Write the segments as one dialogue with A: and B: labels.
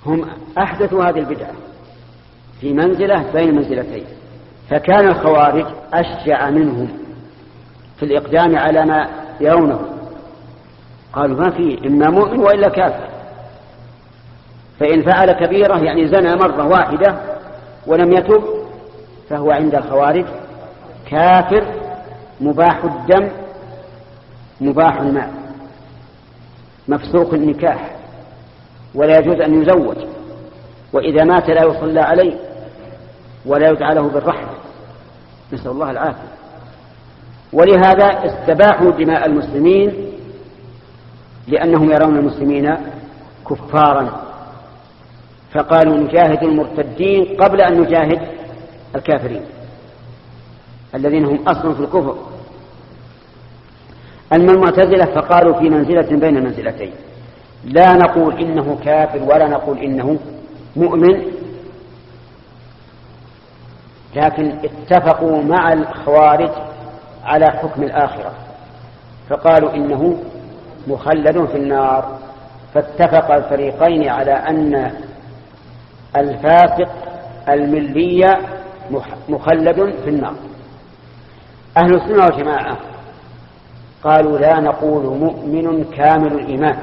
A: هم أحدثوا هذه البدعة في منزلة بين منزلتين، فكان الخوارج أشجع منهم في الإقدام على ما يرونه، قالوا ما فيه إما مؤمن وإلا كافر، فإن فعل كبيرة يعني زنى مرة واحدة ولم يتب فهو عند الخوارج كافر مباح الدم مباح المال مفسوق النكاح ولا يجوز أن يزوج، وإذا مات لا يصلى عليه ولا يدعى له بالرحمة، نسأل الله العافية. ولهذا استباحوا دماء المسلمين لأنهم يرون المسلمين كفارا، فقالوا نجاهد المرتدين قبل أن نجاهد الكافرين الذين هم أصلا في الكفر. أما المعتزلة فقالوا في منزلة بين منزلتين، لا نقول إنه كافر ولا نقول إنه مؤمن، لكن اتفقوا مع الخوارج على حكم الآخرة، فقالوا إنه مخلد في النار، فاتفق الفريقين على أن الفاسق الملي مخلد في النار. أهل السنة والجماعة قالوا لا نقول مؤمن كامل الإيمان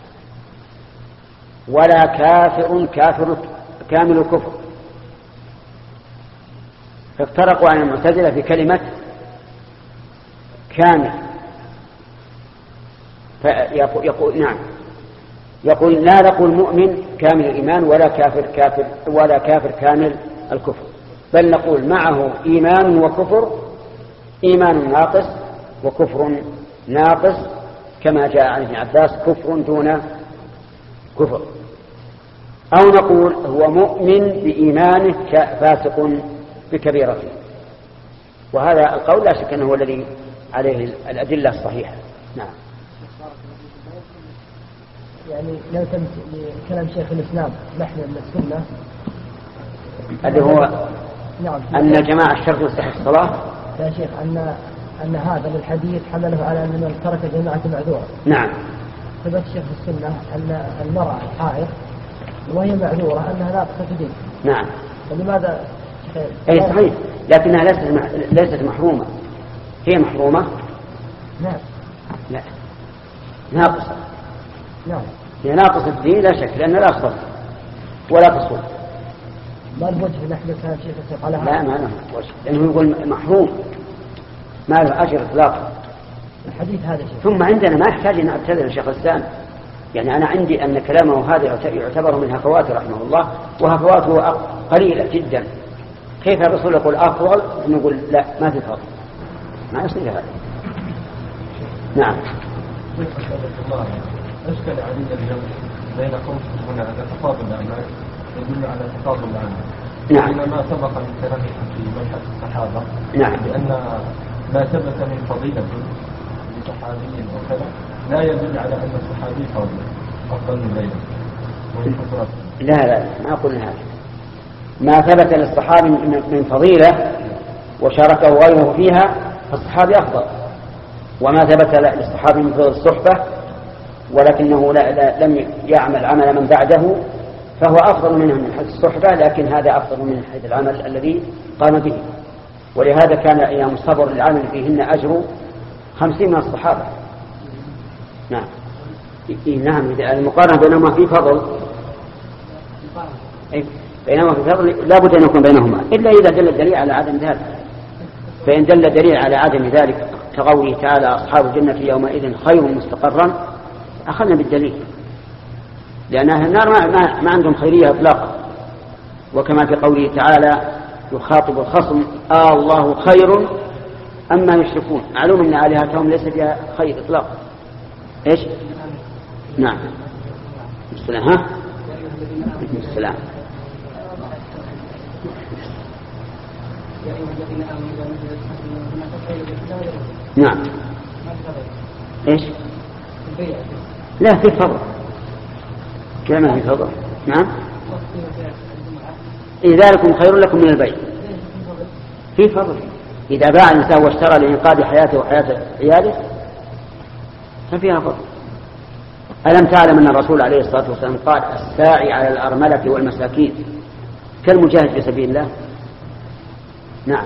A: ولا كافر كامل الكفر، فافترقوا عن المعتزلة في كلمة كامل، يقول لا نقول مؤمن كامل الإيمان ولا كافر كامل الكفر، بل نقول معه إيمان وكفر، إيمان ناقص وكفر ناقص، كما جاء عن ابن عباس كفر دون كفر. أو نقول هو مؤمن بإيمانه فاسق بكبيرته، وهذا القول لا شك أنه هو الذي عليه الأدلة الصحيحة. نعم.
B: يعني لو تمت لكلام شيخ الإسلام نحن من السنة
A: اللي هو نعم أن الجماعة الشرط يصح الصلاة،
B: يا شيخ أن هذا الحديث حمله على أن من ترك جماعة معذورة.
A: نعم.
B: ثبت شيخ السنة أن المرأة حائض وهي معذورة أنها ناقصة دين.
A: نعم.
B: فلماذا؟
A: أي صحيح، لكنها ليست محرومة، هي محرومة.
B: نعم.
A: لا ناقصة.
B: نعم.
A: هي ناقصة الدين لا شك، لأن لا تصل ولا تصوم.
B: ما الوجه نحن كان شيخ السيق على هذا؟
A: لا ما له وجه، لأنه يقول محروم ما له أجر إطلاقا.
B: الحديث هذا شيخ.
A: ثم عندنا ما يحتاج أن أعتذر شيخ الإسلام، يعني أنا عندي أن كلامه هذا يعتبر من هفواته رحمه الله، وهفواته قليلة جدا. كيف الرسول يقول أفضل نقول لا ما في فضل، ما يصير هذا. نعم.
C: أشكل علينا اليوم بين قوله هنا أن تفاضل الأعمال يدل على تفاضل الأعمال.
A: نعم.
C: ما سبق من كلامكم في منهج الصحابة.
A: نعم.
C: لأن ما ثبت من فضيلة لصحابي وكذا لا يدل على أن الصحابي أفضل من غيره.
A: لا ما قلنا هذا. ما ثبت للصحابي من فضيلة وشاركه غيره فيها فالصحابي أفضل، وما ثبت للصحابي من فضل الصحبة ولكنه لم يعمل عمل من بعده فهو أفضل منه من حيث الصحبة، لكن هذا أفضل من حيث العمل الذي قام به. ولهذا كان أيام الصبر للعمل فيهن أجر 50 من الصحابة. نعم. نعم. المقارنة بينهما في فضل، بينهما في فضل لا بد أن يكون بينهما، إلا إذا دل الدليل على عدم ذلك. فإن دل الدليل على عدم ذلك كقوله تعالى أصحاب الجنة يومئذ خير مستقرا أخذنا بالدليل، لأن أهل النار ما عندهم خيرية إطلاقا. وكما في قوله تعالى يخاطب الخصم الله خير أما يشركون، معلوم أن آلهتهم ليس فيها خير إطلاقا. إيش؟ نعم. السلام. ها؟ السلام. نعم. إيش؟ لا في فضل، كما في فضل. نعم. ذلكم خير لكم من البيع، في فضل. إذا باع الإنسان واشترى لإنقاذ حياته وحياة عياله ففيها فضل. ألم تعلم أن الرسول عليه الصلاة والسلام قال الساعي على الأرملة والمساكين كالمجاهد في سبيل الله؟ نعم.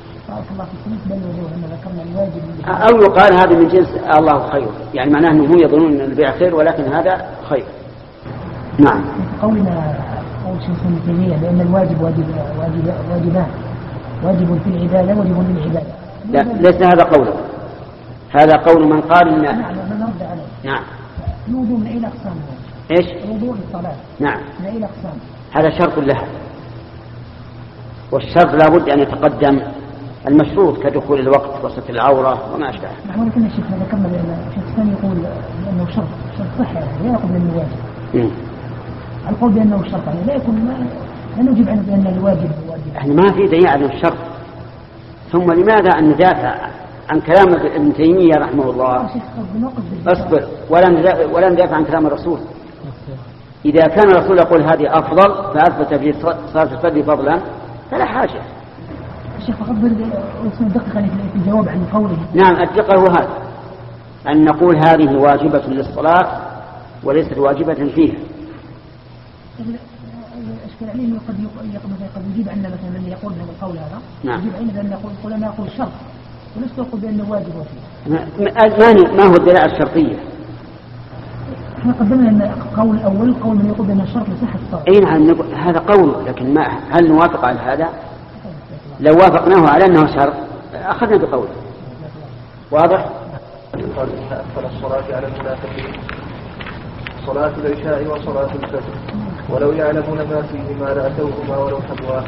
A: أو يقال هذا من جنس الله خير، يعني معناه أنهم يظنون أن البيع خير ولكن هذا خير. نعم.
B: قولنا قول شيخ ابن تيمية بأن الواجب واجبان، واجب في العبادة واجب للعبادة.
A: لا ليس هذا قوله، هذا قول من قال إن
B: نعم نرد عليه.
A: نعم.
B: الوضوء من أي أقسام؟
A: إيش؟
B: الوضوء للصلاة.
A: نعم.
B: من أي أقسام؟
A: هذا شرط لها، والشرط لابد أن يتقدم المشروط كدخول الوقت وستر العورة وما أشبه.
B: نحن ولكن الشيخ ذكرنا بأن الشيخ الثاني يقول بأنه شرط صحة، لا يقول بأنه واجب. القول بأنه شرط لا يكون، لا نجيب عنه بأن الواجب واجب.
A: احنا ما في دليل على الشرط، ثم لماذا أن ندافع عن كلام ابن تيمية رحمه الله؟ اصبر، ولا ندافع عن كلام الرسول. إذا كان الرسول يقول هذه أفضل فأثبت في صلاة الفجر فضلا فلا حاجة.
B: الشيخ فقط دقق في الجواب عن قوله.
A: نعم الدقة هو هذا، أن نقول هذه واجبة للصلاة وليست واجبة فيها.
B: أشكال عليه قد يجيب عنا مثلا من يقول هذا القول هذا.
A: نعم.
B: يجيب عنا بأن نقول أنا أقول شرط ولست أقول بأنه واجب وفيه.
A: ما هو الدليل الشرطية؟
B: احنا قدمنا أن قول الأول قول من يقول بأن الشرط لصحة الصلاة.
A: أي نعم هذا قول، لكن ما هل نوافق على هذا؟ لو وافقناه على أنه شرط أخذنا بقوله. واضح؟
D: قال إن أكثر الصلاة على المنافقين صلاة العشاء وصلاة الفجر ولو يعلمون ما فيهما لأتوهما ولو حبوا.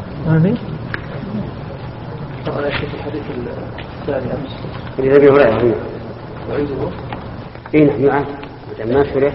D: طبعا الشيخ الحديث الثاني أمس
A: اللي أبي هريرة
D: وعيده
A: نحن نعم ما شرح.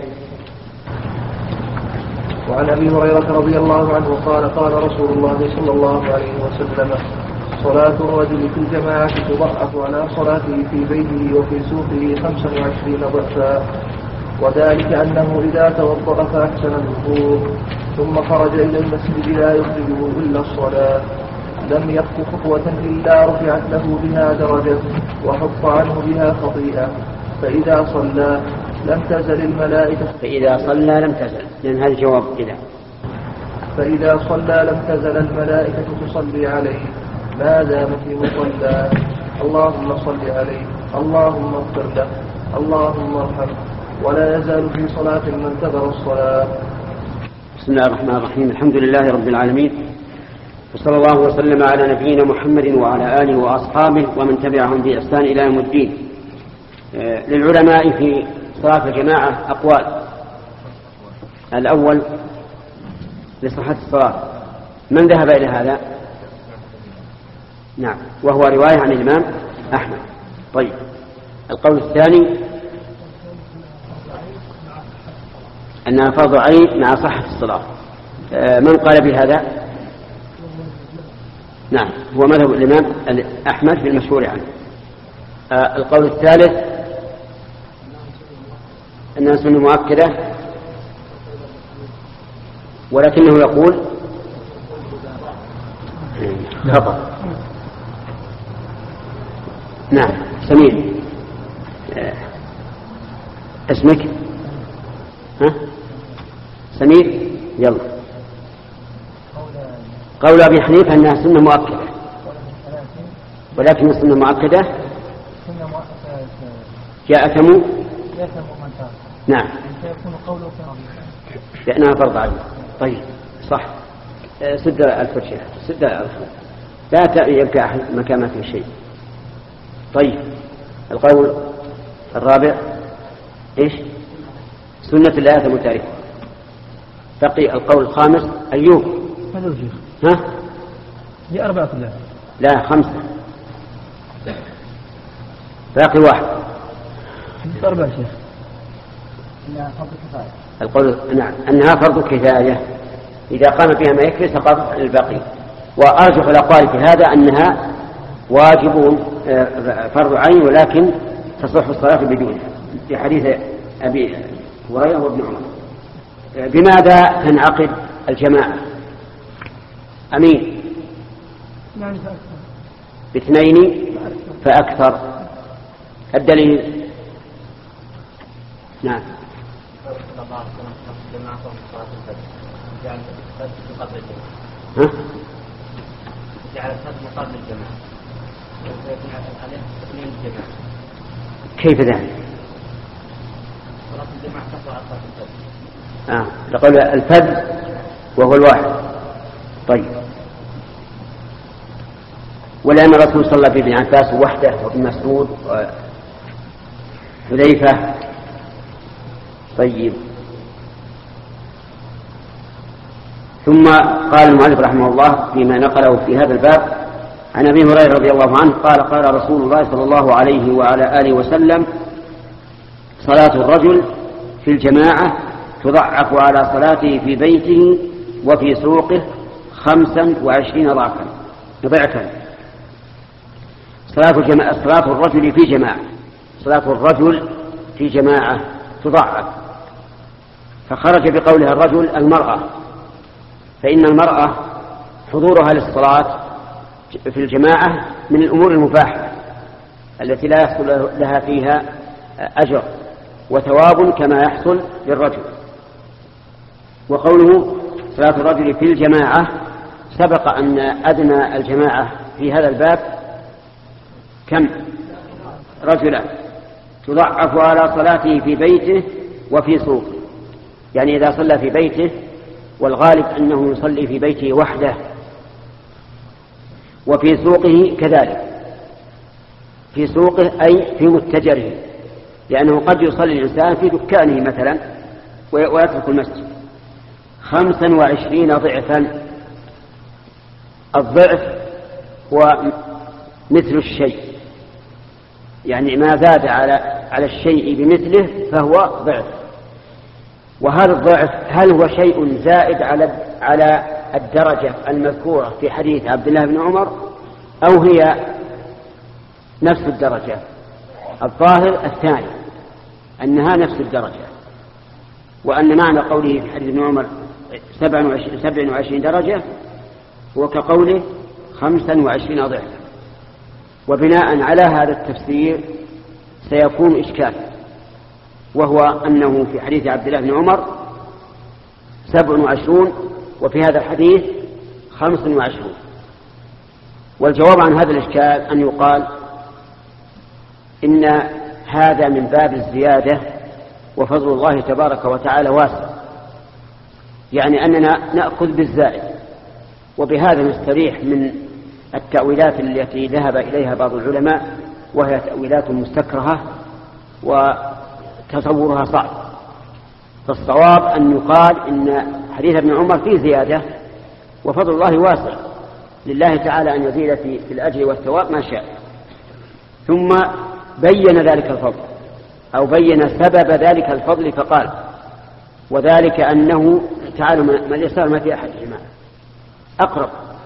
D: وعن أبي هريرة رضي الله عنه قال قال رسول الله صلى الله عليه وسلم صلاة الرجل في الجماعة تضعف على صلاته في بيته وفي سوقه 25 ضعفا، وذلك أنه إذا توضأ فأحسن الوضوء ثم خرج إلى المسجد لا يخرجه إلا الصلاة لم يخط خطوة إلا رفعت له بها درجة وحط عنه بها خطيئة، فإذا صلى لم تزل الملائكة
A: لأن هذا جواب إذا
D: فإذا صلى لم تزل الملائكة تصلي عليه ما دام في مصلى اللهم صل عليه اللهم اغفر له اللهم ارحمه، ولا يزال في صلاة من انتظر الصلاة.
A: بسم الله الرحمن الرحيم، الحمد لله رب العالمين، وصلى الله وسلم على نبينا محمد وعلى آله وأصحابه ومن تبعهم بإحسان إلى يوم الدين. للعلماء في صلاة الجماعة أقوال. الأول لصحة الصلاة، من ذهب إلى هذا؟ نعم، وهو رواية عن الإمام أحمد. طيب، القول الثاني أنها فرض عين مع صحة الصلاة. من قال بهذا؟ نعم، هو مذهب الإمام أحمد في المشهور عنه. القول الثالث أنها سنة مؤكدة، ولكنه يقول خطأ. نعم، سمير اسمك؟ ها؟ سمير، يلا. قول أبي حنيفة أنها سنة مؤكدة، ولكن السنة مؤكدة جاء من تاب. نعم، لأنها فرض عين. طيب، صح. سد الفرشة، سد الفرشة، لا يبقى أحد مكان ما فيه شيء. طيب، القول الرابع إيش؟ سنة لا يأثم تاركها. بقي القول الخامس. أيوب، ها؟
B: دي 4 كلها.
A: لا، 5. باقي واحد.
B: 4 شيخ.
A: القول نعم أنها فرض كفاية، إذا قام بها ما يكفي سقط الباقي. وأرجح الأقوال في هذا أنها واجب فرض عين، ولكن تصح الصلاة بدونها، في حديث أبي هريرة وابن عمر. بماذا تنعقد الجماعة؟ أمين؟ باثنين فأكثر. الدليل؟ نعم،
E: صلى الله عليه وسلم جماعة صلاة الفجر جعل الفجر قبل الجماعة جعل الفجر قبل الجماعة ويكون عليه تقنين الجماعة.
A: كيف ذلك؟
E: صلاة الجماعة تقوى على صلاة الفجر.
A: لقول الفجر وهو الواحد. طيب، ولأن الرسول صلى في ابن عباس وحده وابن مسعود وحذيفة. طيب، ثم قال المؤلف رحمه الله فيما نقله في هذا الباب عن أبي هريرة رضي الله عنه قال قال رسول الله صلى الله عليه وعلى آله وسلم: صلاة الرجل في الجماعة تضعف على صلاته في بيته وفي سوقه 25 ضعفا. صلاة الرجل في جماعة، صلاة الرجل في جماعة تضعف، فخرج بقولها الرجل المرأة، فإن المرأة حضورها للصلاة في الجماعة من الأمور المباحة التي لا يحصل لها فيها أجر وثواب كما يحصل للرجل. وقوله صلاة الرجل في الجماعة سبق أن أدنى الجماعة في هذا الباب كم؟ رجلا، تضعف على صلاته في بيته وفي سوقه، يعني إذا صلى في بيته، والغالب أنه يصلي في بيته وحده، وفي سوقه كذلك، في سوقه أي في متجره، لأنه قد يصلي الإنسان في دكانه مثلا ويترك المسجد. 25 ضعفا. الضعف هو مثل الشيء، يعني ما زاد على الشيء بمثله فهو ضعف. وهذا الضعف هل هو شيء زائد على الدرجة المذكورة في حديث عبد الله بن عمر أو هي نفس الدرجة؟ الظاهر الثاني، أنها نفس الدرجة، وأن معنى قوله في حديث ابن عمر 27 درجة هو كقوله 25 ضعفا. وبناء على هذا التفسير سيكون إشكال، وهو أنه في حديث عبد الله بن عمر 27 وفي هذا الحديث 25. والجواب عن هذا الإشكال أن يقال إن هذا من باب الزيادة، وفضل الله تبارك وتعالى واسع، يعني أننا نأخذ بالزائد، وبهذا نستريح من التأويلات التي ذهب إليها بعض العلماء، وهي تأويلات مستكرهة وتصورها صعب. فالصواب أن يقال إن حديث ابن عمر فيه زيادة، وفضل الله واسع، لله تعالى أن يزيد في الأجر والثواب ما شاء. ثم بين ذلك الفضل، أو بين سبب ذلك الفضل فقال: وذلك أنه تعالى ما اليسار ما في أحد جماعة أقرب،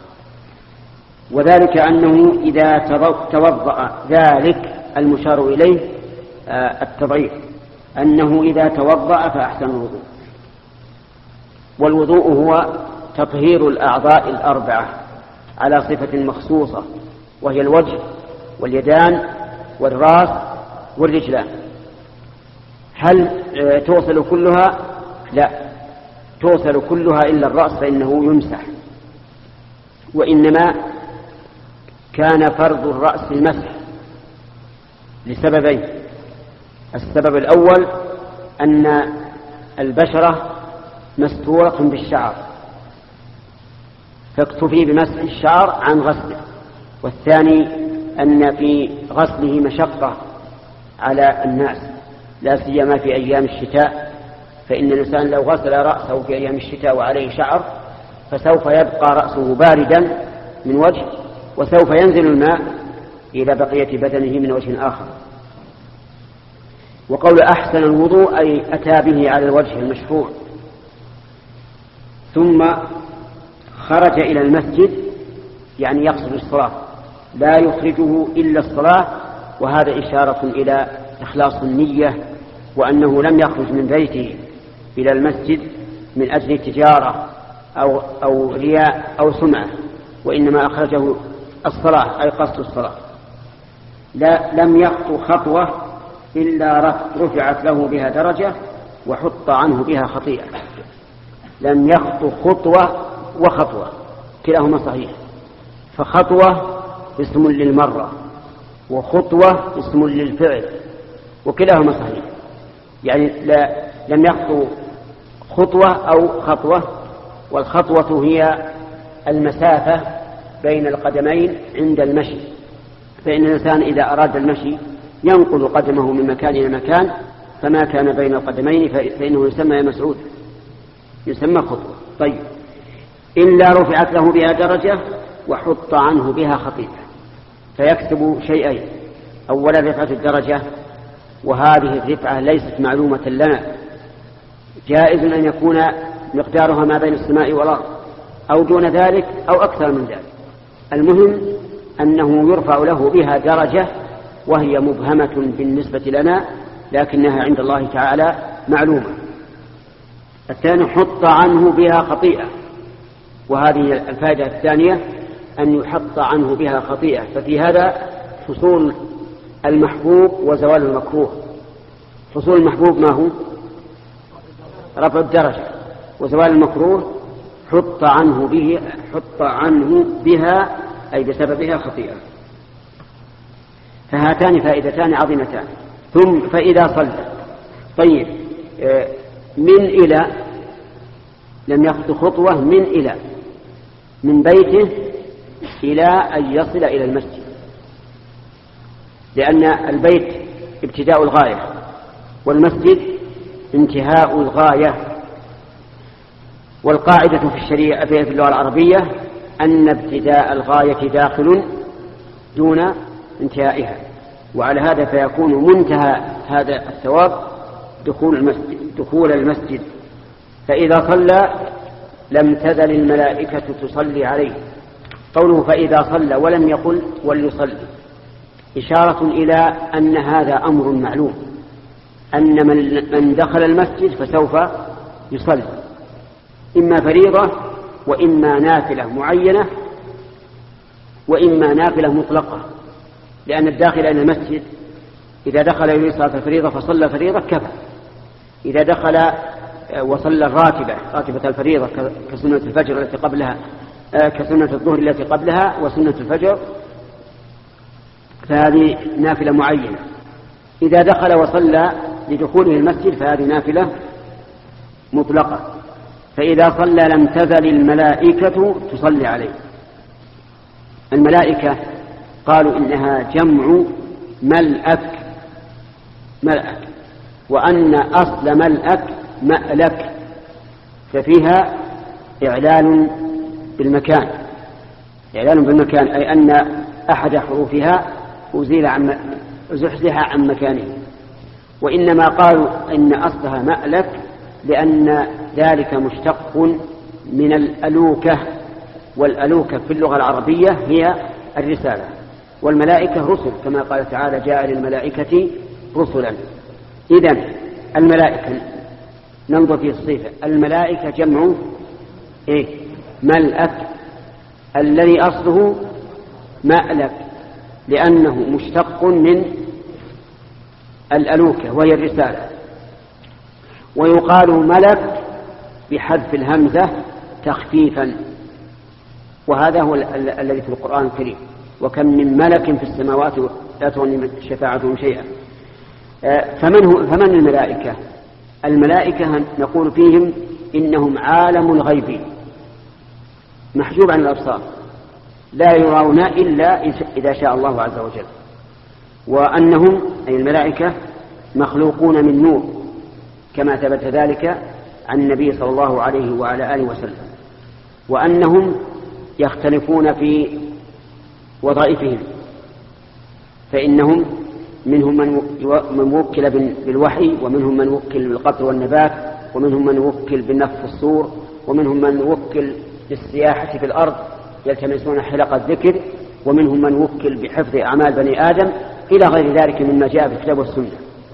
A: وذلك أنه إذا توضأ، ذلك المشار إليه التضعيف، أنه إذا توضأ فأحسن الوضوء. والوضوء هو تطهير الأعضاء الأربعة على صفة مخصوصة، وهي الوجه واليدان والرأس والرجلان. هل توصل كلها؟ لا، توصل كلها إلا الرأس فإنه يمسح. وإنما كان فرض الرأس المسح لسببين: السبب الأول أن البشرة مستورة بالشعر فاكتفي بمسح الشعر عن غسله، والثاني أن في غسله مشقة على الناس، لا سيما في أيام الشتاء، فإن الإنسان لو غسل رأسه في أيام الشتاء وعليه شعر فسوف يبقى رأسه باردا من وجه، وسوف ينزل الماء إلى بقية بدنه من وجه آخر. وقول أحسن الوضوء أي أتى به على الوجه المشروع. ثم خرج إلى المسجد، يعني يقصد الصلاة، لا يخرجه إلا الصلاة، وهذا إشارة إلى إخلاص النية، وأنه لم يخرج من بيته إلى المسجد من أجل تجارة أو رياء أو سمعة، وإنما أخرجه الصلاة أي قصد الصلاة. لم يخطو خطوة إلا رفعت له بها درجة وحط عنه بها خطيئة. لم يخطو خطوة وخطوة كلاهما صحيح، فخطوة اسم للمرة وخطوة اسم للفعل وكلاهما صحيح. يعني لم يخطو خطوة أو خطوة، والخطوة هي المسافة بين القدمين عند المشي، فإن الإنسان إذا أراد المشي ينقل قدمه من مكان إلى مكان، فما كان بين القدمين فإنه يسمى يا مسعود يسمى خطوة. طيب، إلا رفعت له بها درجة وحط عنه بها خطيئة، فيكسب شيئين: أولا رفعة الدرجة، وهذه الرفعة ليست معلومة لنا، جائز أن يكون مقدارها ما بين السماء والأرض أو دون ذلك أو أكثر من ذلك، المهم أنه يرفع له بها درجة وهي مبهمة بالنسبة لنا لكنها عند الله تعالى معلومة. الثاني حط عنه بها خطيئة، وهذه الفائدة الثانية أن يحط عنه بها خطيئة، ففي هذا حصول المحبوب وزوال المكروه. حصول المحبوب ما هو؟ رفع الدرجة، وزوال المكروه حط عنه بها أي بسببها خطيئة. فهاتان فائدتان عظيمتان. ثم فإذا صلى، طيب، من إلى لم يخطو خطوة، من إلى من بيته إلى أن يصل إلى المسجد، لأن البيت ابتداء الغاية والمسجد انتهاء الغاية. والقاعدة في الشريعة في اللغة العربية أن ابتداء الغاية داخل دون انتهائها، وعلى هذا فيكون منتهى هذا الثواب دخول المسجد. فإذا صلى لم تزل الملائكة تصلي عليه. قوله فإذا صلى ولم يقل وليصلي إشارة إلى أن هذا أمر معلوم، أن من دخل المسجد فسوف يصلي إما فريضة وإما نافلة معينة وإما نافلة مطلقة، لأن الداخل إلى المسجد إذا دخل إلى صلاة الفريضة فصلى فريضة كفى، إذا دخل وصلى راتبة الفريضة كسنة الفجر التي قبلها كسنة الظهر التي قبلها وسنة الفجر فهذه نافلة معينة. إذا دخل وصلى لدخوله المسجد فهذه نافلة مطلقة. فإذا صلى لم تزل الملائكة تصلي عليه. الملائكة قالوا إنها جمع ملأك، وأن أصل ملأك مألك، ففيها إعلان بالمكان، أي أن أحد حروفها زحزح عن مكانه. وإنما قالوا إن أصلها مألك لأن ذلك مشتق من الألوكة، والألوكة في اللغة العربية هي الرسالة، والملائكة رسل كما قال تعالى جاء للملائكة رسلا. إذن الملائكة ننظر في الصفة، الملائكة جمع ملأك الذي أصله مألك لأنه مشتق من الألوكة وهي الرسالة. ويقال ملك بحذف الهمزة تخفيفا، وهذا هو الذي في القرآن الكريم: وكم من ملك في السماوات لا تغني شفاعتهم شيئا. فمن الملائكة؟ الملائكة نقول فيهم إنهم عالم الغيب محجوب عن الأبصار، لا يرون إلا إذا شاء الله عز وجل، وأنهم أي الملائكة مخلوقون من نور كما ثبت ذلك عن النبي صلى الله عليه وعلى آله وسلم، وأنهم يختلفون في وظائفهم، فإنهم منهم من وكل بالوحي، ومنهم من وكل بالقطر والنبات، ومنهم من وكل بالنفخ الصور، ومنهم من وكل للسياحة في الأرض يلتمسون حلق الذكر، ومنهم من وكل بحفظ أعمال بني آدم إلى غير ذلك مما جاء في الكتاب والسنة.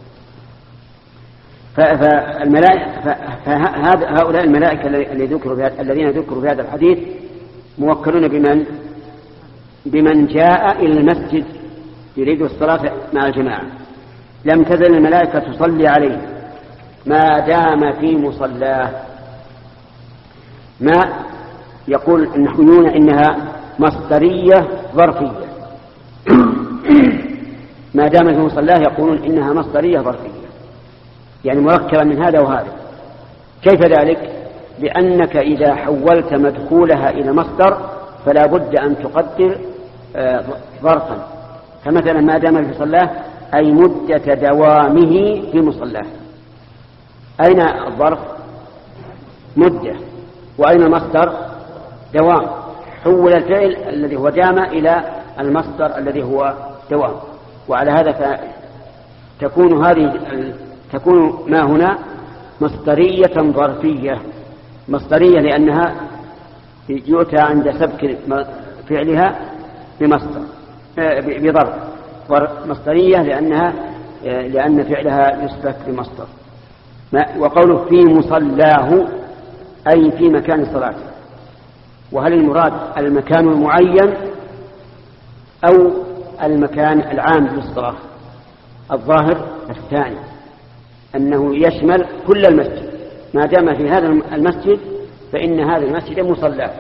A: فهؤلاء الملائكة الذين ذكروا في هذا الحديث موكلون بمن جاء إلى المسجد يريد الصلاة مع الجماعة. لم تزل الملائكة تصلي عليه ما دام في مصلاه. ما يقول النحويون إنها مصدرية ظرفية. ما دام في مصلاه يقولون إنها مصدرية ظرفية، يعني مركبة من هذا وهذا. كيف ذلك؟ لأنك إذا حولت مدخولها إلى مصدر فلا بد أن تقدر ظرفا. فمثلا ما دام في مصلاه أي مدة دوامه في مصلاه. أين الظرف؟ مدة. وأين المصدر؟ دوام. حول الفعل الذي هو دام إلى المصدر الذي هو دوام. وعلى هذا تكون ما هنا مصدرية ظرفية. مصدرية لأنها يؤتى عند سبك فعلها بمصدر بظرف. مصدرية لأن فعلها يسبك بمصدر. وقوله في مصلاه أي في مكان الصلاة. وهل المراد المكان المعين أو المكان العام للصلاة؟ الظاهر الثاني، أنه يشمل كل المسجد. ما دام في هذا المسجد فإن هذا المسجد مصلاه.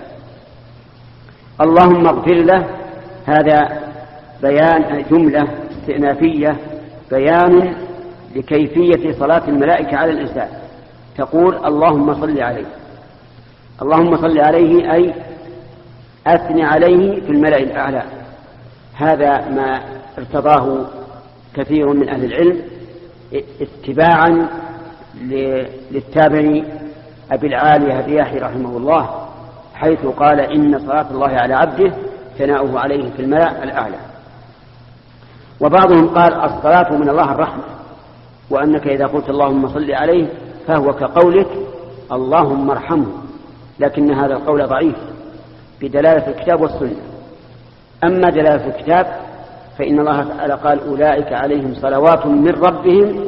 A: اللهم اغفر له، هذا بيان جملة استئنافية، بيان لكيفية صلاة الملائكة على الإنسان. تقول اللهم صل عليه. اللهم صل عليه أي أثني عليه في الملأ الأعلى. هذا ما ارتضاه كثير من أهل العلم اتباعا للتابعي أبي العالية الرياحي رحمه الله، حيث قال إن صلاة الله على عبده ثناؤه عليه في الملأ الأعلى. وبعضهم قال الصلاة من الله الرحمة، وأنك إذا قلت اللهم صل عليه فهو كقولك اللهم ارحمه، لكن هذا القول ضعيف بدلالة الكتاب والسنة. أما دلالة الكتاب فإن الله تعالى قال أولئك عليهم صلوات من ربهم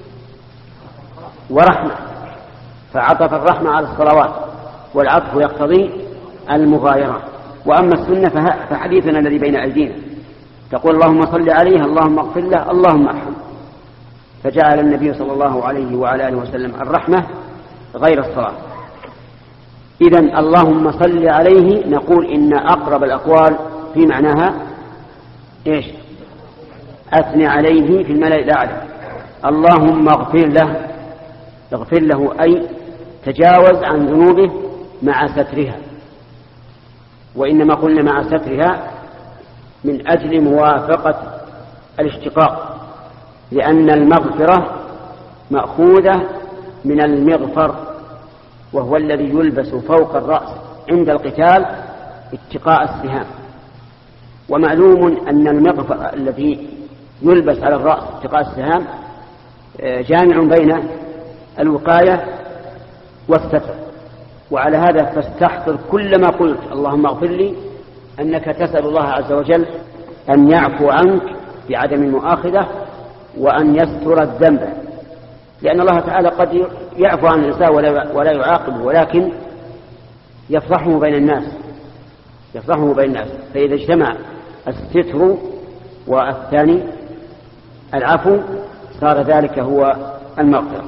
A: ورحمة، فعطف الرحمة على الصلوات، والعطف يقتضي المغايرة. وأما السنة فحديثنا الذي بين أيدينا تقول اللهم صل عليه، اللهم اغفر له، اللهم ارحمه، فجعل النبي صلى الله عليه وعلى آله وسلم الرحمة غير الصلاة. إذن اللهم صل عليه نقول إن أقرب الأقوال في معناها إيش؟ أثني عليه في الملأ الأعلى. اللهم اغفر له، اغفر له أي تجاوز عن ذنوبه مع سترها. وإنما قلنا مع سترها من أجل موافقة الاشتقاق، لأن المغفرة مأخوذة من المغفر، وهو الذي يلبس فوق الرأس عند القتال اتقاء السهام. ومعلوم أن المغفر الذي يلبس على الرأس اتقاء السهام جامع بين الوقاية والستر. وعلى هذا فاستحضر كل ما قلت اللهم اغفر لي أنك تسأل الله عز وجل أن يعفو عنك بعدم المؤاخذة وأن يستر الذنب، لأن الله تعالى قد يعفو عن الإنسان ولا يعاقبه، ولكن يفضحه بين الناس، يفضحه بين الناس. فإذا اجتمع الستر والثاني العفو صار ذلك هو المغفرة.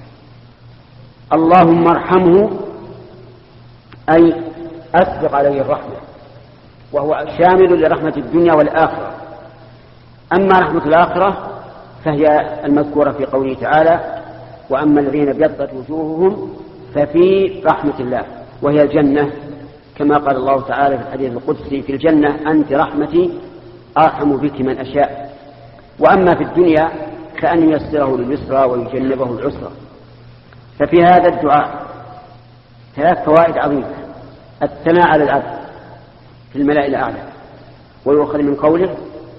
A: اللهم ارحمه أي أسبق عليه الرحمة، وهو شامل لرحمة الدنيا والآخرة. أما رحمة الآخرة فهي المذكورة في قوله تعالى وأما الذين ابيضت وجوههم ففي رحمة الله، وهي الجنة، كما قال الله تعالى في الحديث القدسي في الجنة أنت رحمتي أرحم بك من أشاء. وأما في الدنيا كأن ييسره لليسرى ويجنبه العسرى. ففي هذا الدعاء 3 فوائد عظيمة: الثناء على العبد في الملأ الأعلى، ويؤخذ من قوله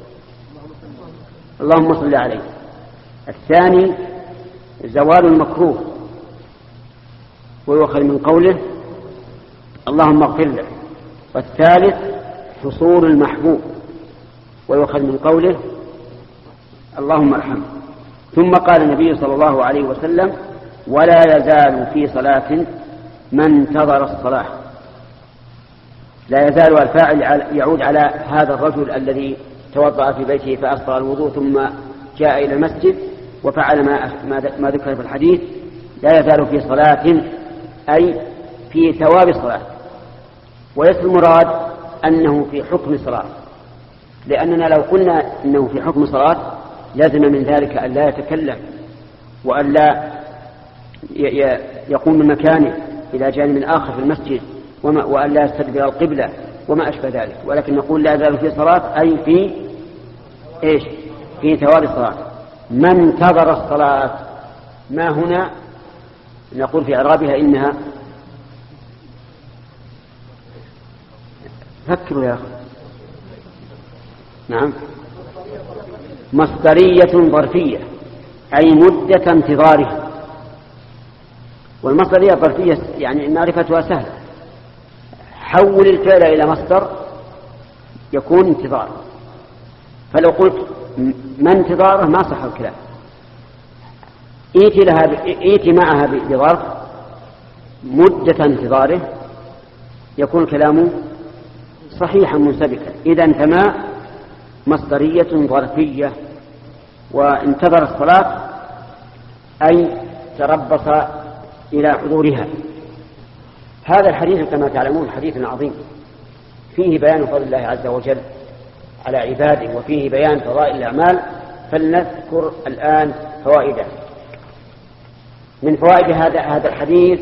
A: اللهم صل عليه. الثاني زوال المكروه، ويؤخذ من قوله اللهم اغفر له. والثالث حصول المحبوب، ويؤخذ من قوله اللهم ارحمه. ثم قال النبي صلى الله عليه وسلم ولا يزال في صلاة من انتظر الصلاة. لا يزال الفاعل يعود على هذا الرجل الذي توضأ في بيته فأسبغ الوضوء ثم جاء إلى المسجد وفعل ما ذكر في الحديث لا يزال في صلاة أي في ثواب الصلاة، وليس المراد أنه في حكم صلاة، لأننا لو قلنا أنه في حكم صلاة لازم من ذلك أن لا يتكلم وأن لا يقوم من مكانه إلى جانب آخر في المسجد وأن لا يستدبر القبلة وما أشبه ذلك، ولكن نقول لا يزال في صلاة أي في إيش؟ في ثواب الصلاة. من انتظر الصلاة، ما هنا نقول في إعرابها إنها، فكروا يا أخي، نعم، مصدرية ظرفية أي مدة انتظاره، والمصدرية الظرفية يعني معرفتها سهلة، حول الفعل إلى مصدر يكون انتظار، فلو قلت ما انتظاره ما صح الكلام، ائت معها بظرف مدة انتظاره يكون كلامه صحيحا منسبكا. إذا فما مصدرية ظرفية، وانتظر الصلاة أي تربص إلى حضورها. هذا الحديث كما تعلمون حديث عظيم فيه بيان فضل الله عز وجل على عباده وفيه بيان فضائل الأعمال، فلنذكر الآن فوائده. من فوائد هذا الحديث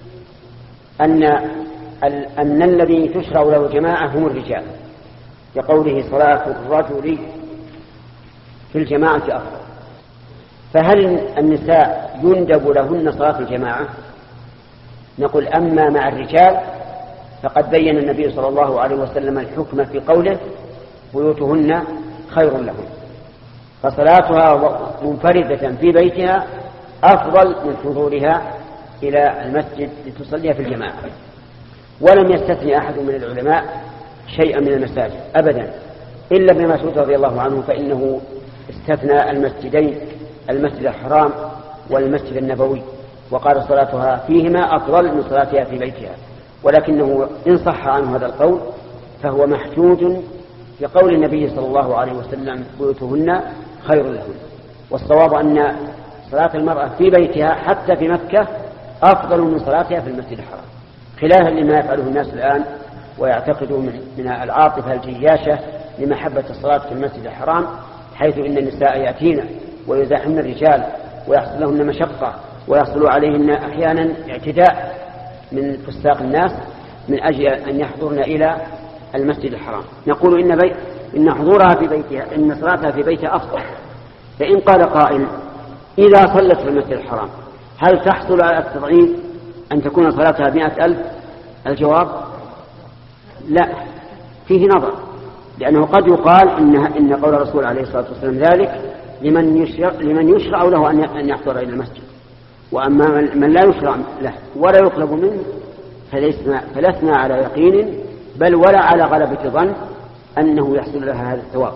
A: أن الذي تشرع له جماعة هم الرجال، لقوله صلاة الرجل في الجماعة أفضل. فهل النساء يندب لهن صلاة الجماعة؟ نقول أما مع الرجال فقد بين النبي صلى الله عليه وسلم الحكم في قوله بيوتهن خير لهن، فصلاتها منفردة في بيتها أفضل من حضورها إلى المسجد لتصليها في الجماعة. ولم يستثني أحد من العلماء شيئا من المساجد أبدا إلا ابن مسعود رضي الله عنه، فإنه استثنى المسجدين، المسجد الحرام والمسجد النبوي، وقال صلاتها فيهما أفضل من صلاتها في بيتها. ولكنه إن صح عنه هذا القول فهو محجوج بقول النبي صلى الله عليه وسلم بيوتهن خير لهن. والصواب أن صلاة المرأة في بيتها حتى في مكة أفضل من صلاتها في المسجد الحرام، خلافا لما يفعله الناس الآن ويعتقدوا من العاطفة الجياشة لمحبة الصلاة في المسجد الحرام، حيث إن النساء يأتين ويزاحمن الرجال ويحصل لهن مشقة ويحصل عليهن أحيانا اعتداء من فساق الناس من أجل أن يحضرن إلى المسجد الحرام. نقول إن حضورها في بيتها، إن صلاتها في بيتها أفضل. فإن قال قائل إذا صلت في المسجد الحرام هل تحصل على التضعيف أن تكون صلاتها 100,000؟ الجواب لا، فيه نظر، لأنه قد يقال إن قول الرسول عليه الصلاة والسلام ذلك لمن يشرع له أن يحضر إلى المسجد، وأما من لا يشرع له ولا يطلب منه فلسنا على يقين بل ولا على غلبة ظن أنه يحصل لها هذا الثواب.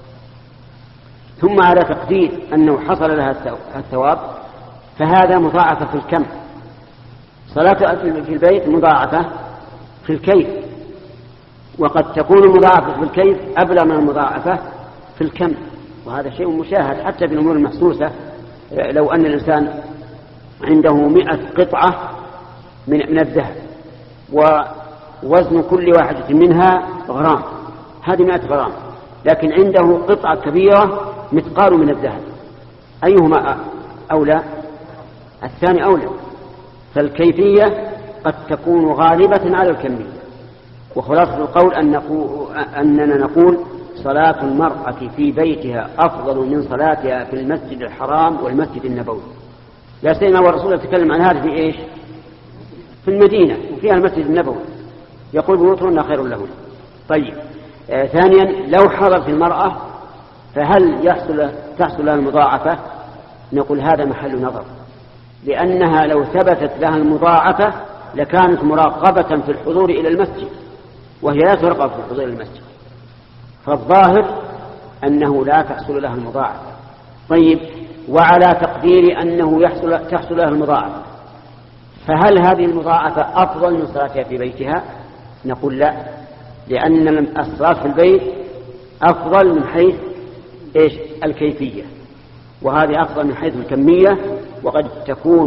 A: ثم على تقدير أنه حصل لها الثواب فهذا مضاعفة في الكم، صلاة في البيت مضاعفة في الكيف، وقد تكون مضاعفة في الكيف أبلغ من المضاعفة في الكم، وهذا شيء مشاهد حتى في الأمور المحسوسة. لو أن الإنسان عنده 100 قطعة من الذهب ووزن كل واحدة منها غرام، هذه 100 غرام، لكن عنده قطعة كبيرة مثقال من الذهب، أيهما أولى؟ الثاني أولى. فالكيفية قد تكون غالبة على الكمية. وخلاصة القول أننا نقول صلاة المرأة في بيتها أفضل من صلاتها في المسجد الحرام والمسجد النبوي. لا سيما والرسول يتكلم عن هذا في إيش؟ في المدينة وفيها المسجد النبوي، يقول بيوتهن خير لهن. طيب، ثانيا لو حضرت المرأة فهل تحصل لها المضاعفة؟ نقول هذا محل نظر، لأنها لو ثبتت لها المضاعفة لكانت مراقبة في الحضور إلى المسجد، وهي لا ترغب في الحضور إلى المسجد، فالظاهر أنه لا تحصل لها المضاعفة. طيب، وعلى تقدير أنه تحصل لها المضاعفة، فهل هذه المضاعفة أفضل من صلاتها في بيتها؟ نقول لا، لأن الصلاة في البيت أفضل من حيث الكيفية، وهذه أفضل من حيث الكمية، وقد تكون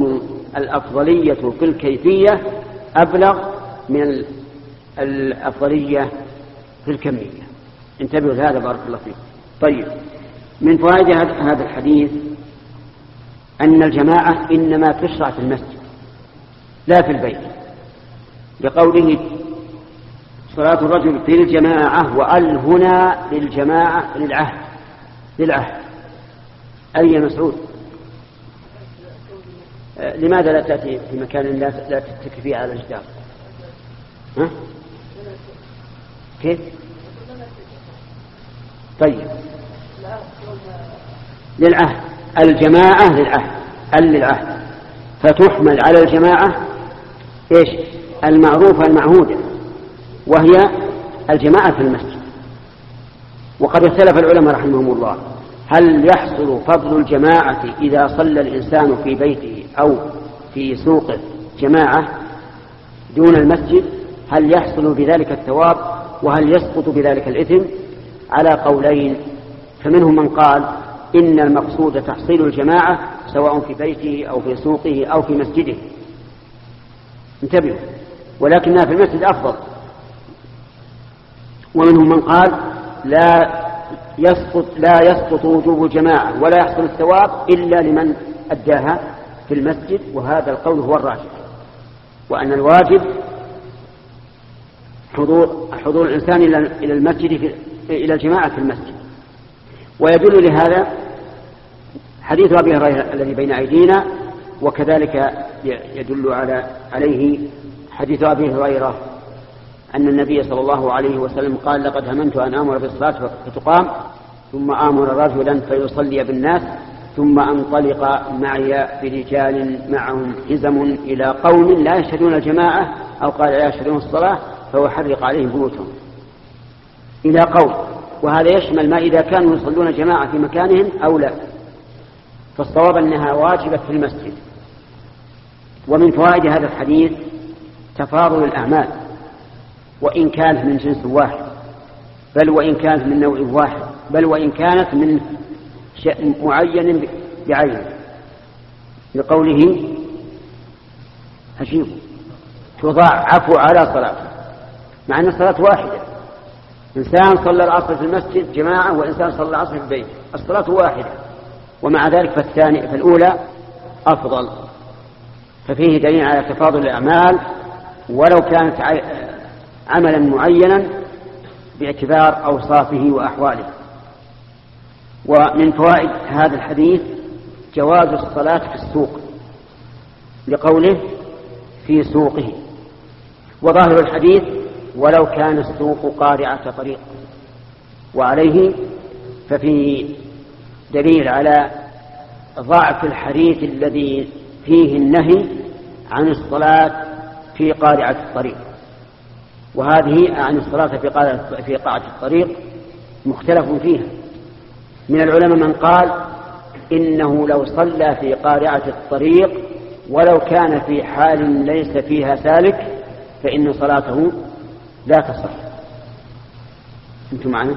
A: الأفضلية في الكيفية أبلغ من الأفضلية في الكمية. انتبهوا لهذا بارك الله فيكم. طيب، من فوائد هذا الحديث أن الجماعة إنما تشرع في المسجد لا في البيت، لقوله صلاة الرجل في الجماعة، وأل هنا للجماعة للعهد. أي يا مسعود، لماذا لا تأتي في مكان لا تتكي فيه على الجدار؟ ها؟ كيف؟ طيب، للعهد، الجماعة للعهد، فتحمل على الجماعة إيش؟ المعروفة المعهودة، وهي الجماعة في المسجد. وقد اختلف العلماء رحمهم الله، هل يحصل فضل الجماعة إذا صلى الإنسان في بيته أو في سوقه جماعة دون المسجد؟ هل يحصل بذلك الثواب وهل يسقط بذلك الإثم؟ على قولين، فمنهم من قال إن المقصود تحصيل الجماعة سواء في بيته أو في سوقه أو في مسجده، انتبهوا، ولكنها في المسجد أفضل. ومنهم من قال لا يسقط وجوب الجماعة ولا يحصل الثواب إلا لمن أداها في المسجد، وهذا القول هو الراجح، وأن الواجب حضور الإنسان إلى المسجد إلى الجماعة في المسجد. ويدل لهذا حديث أبي هريرة الذي بين أيدينا، وكذلك يدل عليه حديث أبي هريرة أن النبي صلى الله عليه وسلم قال: لقد هممت أن آمر بالصلاة فتقام ثم آمر رجلا فيصلي بالناس ثم أنطلق معي برجال معهم حزم إلى قوم لا يشهدون الجماعة أو قال لا يشهدون الصلاة فأحرق عليهم بيوتهم، إلى قوم. وهذا يشمل ما إذا كانوا يصلون جماعة في مكانهم أو لا، فالصواب أنها واجبة في المسجد. ومن فوائد هذا الحديث تفاضل الأعمال، وإن كانت من جنس واحد، بل وإن كانت من نوع واحد، بل وإن كانت من شيء معين بعينه، لقوله أجيبوا تضاعف على صلاته، مع أن الصلاة واحدة. إنسان صلى العصر في المسجد جماعة، وإنسان صلى العصر في البيت، الصلاة واحدة، ومع ذلك فالأولى أفضل. ففيه دليل على تفاضل الأعمال ولو كانت عملا معينا باعتبار أوصافه وأحواله. ومن فوائد هذا الحديث جواز الصلاة في السوق، لقوله في سوقه. وظاهر الحديث ولو كان السوق قارعة طريق، وعليه ففيه دليل على ضعف الحديث الذي فيه النهي عن الصلاة في قارعة الطريق. وهذه عن الصلاة في قارعة الطريق مختلف فيها. من العلماء من قال إنه لو صلى في قارعة الطريق ولو كان في حال ليس فيها سالك فإن صلاته لا تصح. أنتم معنا؟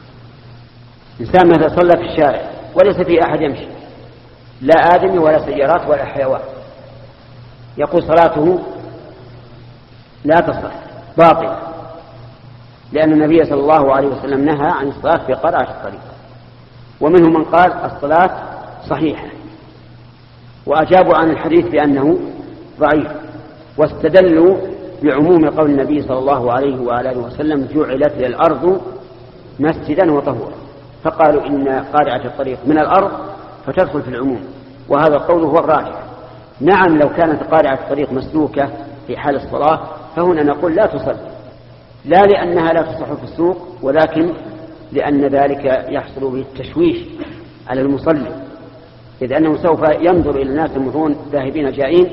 A: إنسان مثلا صلى في الشارع وليس فيه أحد يمشي، لا آدمي ولا سيارات ولا حيوان، يقول صلاته لا تصح، باطل، لأن النبي صلى الله عليه وسلم نهى عن الصلاة في قارعة الطريق. ومنهم من قال الصلاة صحيحة، وأجابوا عن الحديث بأنه ضعيف، واستدلوا بعموم قول النبي صلى الله عليه وآله وسلم جعلت للأرض مسجدا وطهورا، فقالوا إن قارعة الطريق من الأرض فتدخل في العموم، وهذا القول هو الراجح. نعم، لو كانت قارعة الطريق مسلوكة في حال الصلاة فهنا نقول لا تصلي، لا لأنها لا تصح في السوق، ولكن لأن ذلك يحصل به التشويش على المصلي، إذ أنه سوف ينظر إلى الناس يمرون ذاهبين جائين،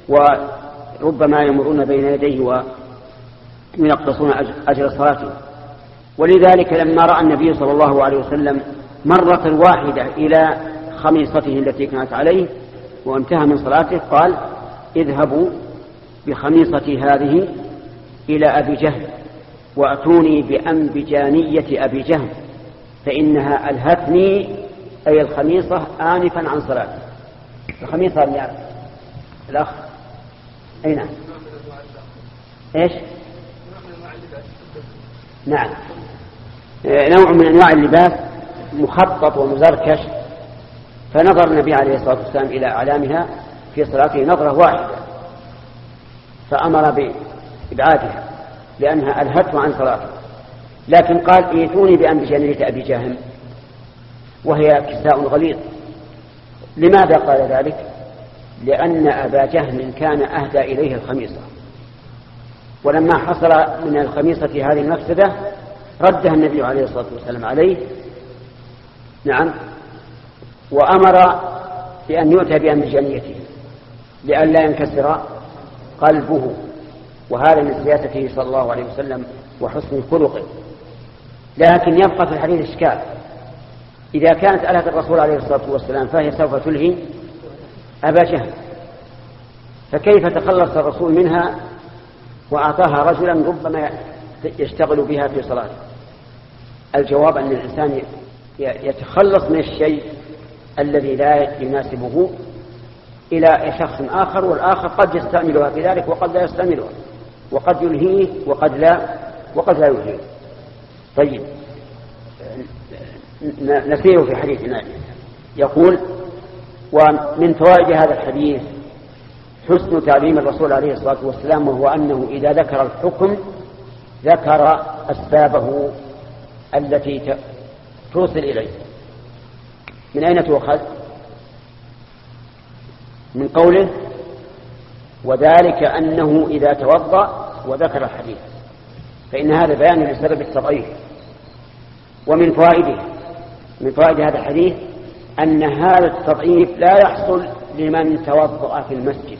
A: وربما يمرون بين يديه ويقتصون أجر صلاته. ولذلك لما رأى النبي صلى الله عليه وسلم مرة واحدة إلى خميصته التي كانت عليه وانتهى من صلاته قال: اذهبوا بخميصتي هذه إلى أبي جهل وأتوني بأنبجانية أبي جهل فإنها ألهتني، أي الخميصة، آنفا عن صلاتي. الخميصة الأخ أي نعم. إيش؟ نعم، نوع من أنواع اللباس مخطط ومزركش، فنظر النبي عليه الصلاة والسلام إلى أعلامها في صلاته نظرة واحدة فأمر بإبعادها لأنها ألهته عن صلاته، لكن قال ائتوني بأنبجانية أبي جهم وهي كساء غليظ. لماذا قال ذلك؟ لأن أبا جهم كان أهدى إليه الخميصة، ولما حصل من الخميصة هذه المفسدة ردها النبي عليه الصلاة والسلام عليه، نعم، وأمر بأن يؤتى بأنبجانيته لئلا ينكسر قلبه، وهذا من سياسته صلى الله عليه وسلم وحسن خلقه. لكن يبقى في الحديث إشكال، إذا كانت ألهة الرسول عليه الصلاة والسلام فهي سوف تلهي أبا جهل، فكيف تخلص الرسول منها وأعطاها رجلا ربما يشتغل بها في صلاته؟ الجواب أن الإنسان يتخلص من الشيء الذي لا يناسبه إلى شخص آخر، والآخر قد يستعملها في ذلك وقد لا يستعملها، وقد يلهيه وقد لا يلهيه. طيب، نسير في حديثنا. يقول: ومن فوائد هذا الحديث حسن تعليم الرسول عليه الصلاة والسلام، وهو أنه إذا ذكر الحكم ذكر أسبابه التي توصل إليه. من أين تؤخذ؟ من قوله: وذلك أنه إذا توضأ وذكر الحديث، فإن هذا بيان لسبب التضعيف. ومن فوائد هذا الحديث أن هذا التضعيف لا يحصل لمن توضأ في المسجد،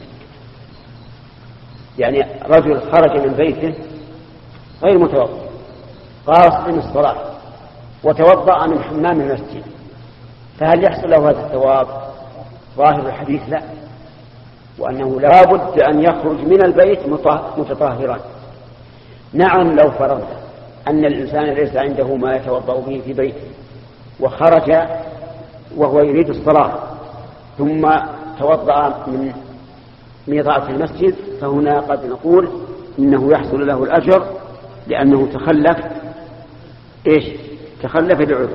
A: يعني رجل خرج من بيته غير متوضأ قاصد الصلاة وتوضأ من حمام المسجد، فهل يحصل له هذا الثواب؟ ظاهر الحديث لا، وأنه لا بد أن يخرج من البيت متطهرا. نعم، لو فرضنا أن الإنسان ليس عنده ما يتوضأ به في بيته وخرج وهو يريد الصلاة ثم توضأ من ميضات المسجد، فهنا قد نقول إنه يحصل له الأجر لأنه تخلف بعذر.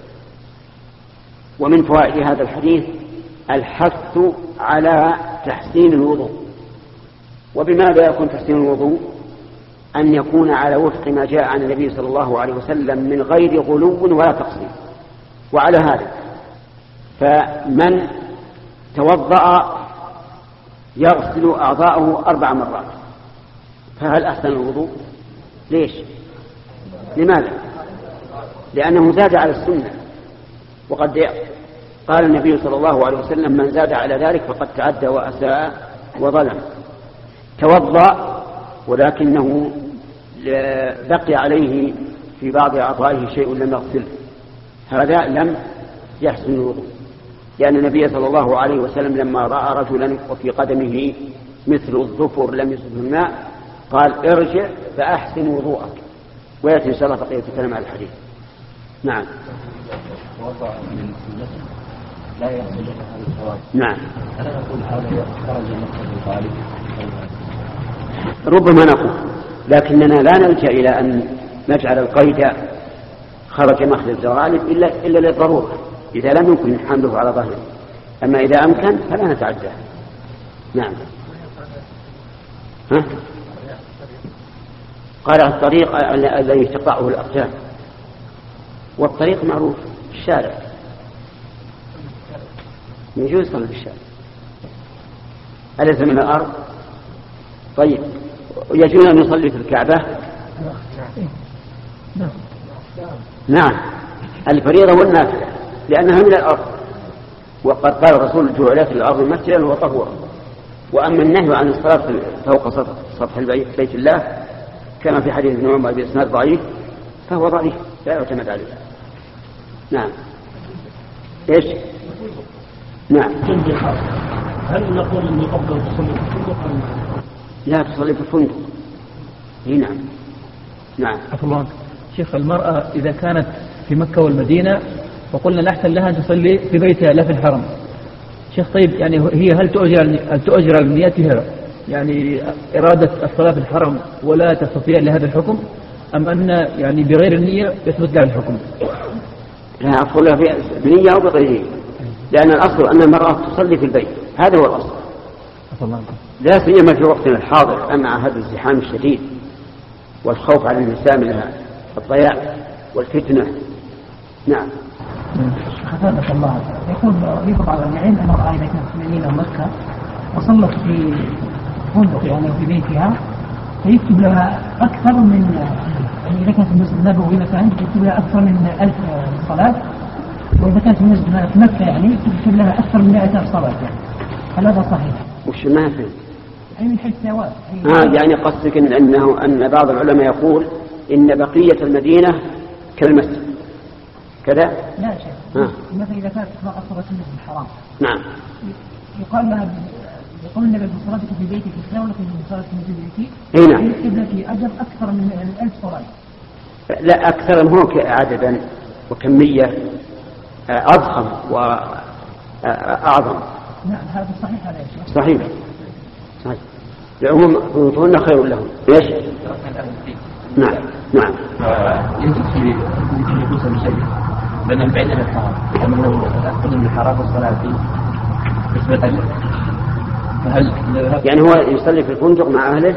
A: ومن فوائد هذا الحديث الحث على تحسين الوضوء. وبماذا يكون تحسين الوضوء؟ أن يكون على وفق ما جاء عن النبي صلى الله عليه وسلم من غير غلو ولا تقصير. وعلى هذا فمن توضأ يغسل أعضاءه 4 مرات، فهل أحسن الوضوء؟ ليش؟ لماذا؟ لأنه زاد على السنة، وقد قال النبي صلى الله عليه وسلم: من زاد على ذلك فقد تعدى وأساء وظلم. توضأ ولكنه بقي عليه في بعض أعضائه شيء لم يغسله، هذا لم يحسن الوضوء، لأن النبي صلى الله عليه وسلم لما رأى رجلا وفي قدمه مثل الظفر لم يصبه الماء قال: ارجع فأحسن وضوءك. ويأتي إن شاء الله بقية الكلام على الحديث. نعم.
F: لا يحصل له هذا الثواب.
A: نعم.
F: أنا أقول هذا خرج من الغالب.
A: ربما نقول، لكننا لا نلجأ إلى أن نجعل القيد خرج مخرج الغالب إلا للضرورة، إذا لم يمكن حمله على ظهره. أما إذا أمكن فلا نتعدى. نعم. قال الطريق الذي تقطعه الأقدام، والطريق معروف الشارع، يجوز يصلي في الشارع، أليس من الأرض؟ طيب، يجوز أن يصلي في الكعبة؟ نعم، الفريضة والنافلة لأنها من الأرض، وقد قال الرسول: جعلت الأرض مسجدا وطهورا. وأما النهي عن الصلاة فوق سطح بيت الله كما في حديث ابن عمر بإسناد ضعيف فهو ضعيف لا يعتمد عليه. نعم. إيش؟ نعم.
G: هل نقول أن الأفضل تصلي في الفندق أم
A: لا تصلي في الفندق؟ نعم. نعم.
H: عفوا شيخ، المرأة إذا كانت في مكة والمدينة وقلنا الأحسن لها أن تصلي في بيتها لا في الحرم، شيخ طيب يعني هي هل تؤجر لنيتها يعني إرادة الصلاة في الحرم ولا تستطيع لهذا الحكم، أم أن يعني بغير النية يثبت لها الحكم؟
A: لا أصلها بنية أو بغير نية، لأن الأصل أن المرأة تصلي في البيت، هذا هو الأصل، لا سيما في وقتنا الحاضر مع هذا الازدحام الشديد والخوف على النساء من الضياع والفتنة. نعم.
B: خفافة الله يقول بعض العلم أن المرأة إذا كانت في المدينة ومكة وصلت في فندق يعني في بيتها فيكتب لها أكثر من يعني إذا كانت في المسجد النبوي مثلا يكتب لها أكثر من 1000 صلاة، وإذا كانت في المسجد في مكة يعني يكتب لها أكثر من 100 صلاة يعني. هل هذا صحيح؟
A: وش ما فهم؟
B: أي من حيث ثواب.
A: يعني قصدك أن بعض العلماء يقول إن بقية المدينة كالمسجد كذا؟
B: لا شيء. مثلا إذا كانت المرأة صلت المسجد الحرام.
A: نعم.
B: يقال لها يقول النبي صلاتك في بيتك في الثانية في صلاة المسجد بيتي.
A: اي نعم.
B: يكتب لك أجر أكثر من 1000 صلاة.
A: لا أكثر هو عددا وكمية أضخم وأعظم.
B: نعم هذا صحيح هذا يا شيخ.
A: صحيح. صحيح. العموم بيوتهن خير لهم. ليش؟ نعم. نعم.
F: يجب في يكون شيء بين البعيد عن الحرام، كما لو أخذ من الحرام والصلاة فيه نسبة له.
A: يعني هو يصلي في الفندق مع أهله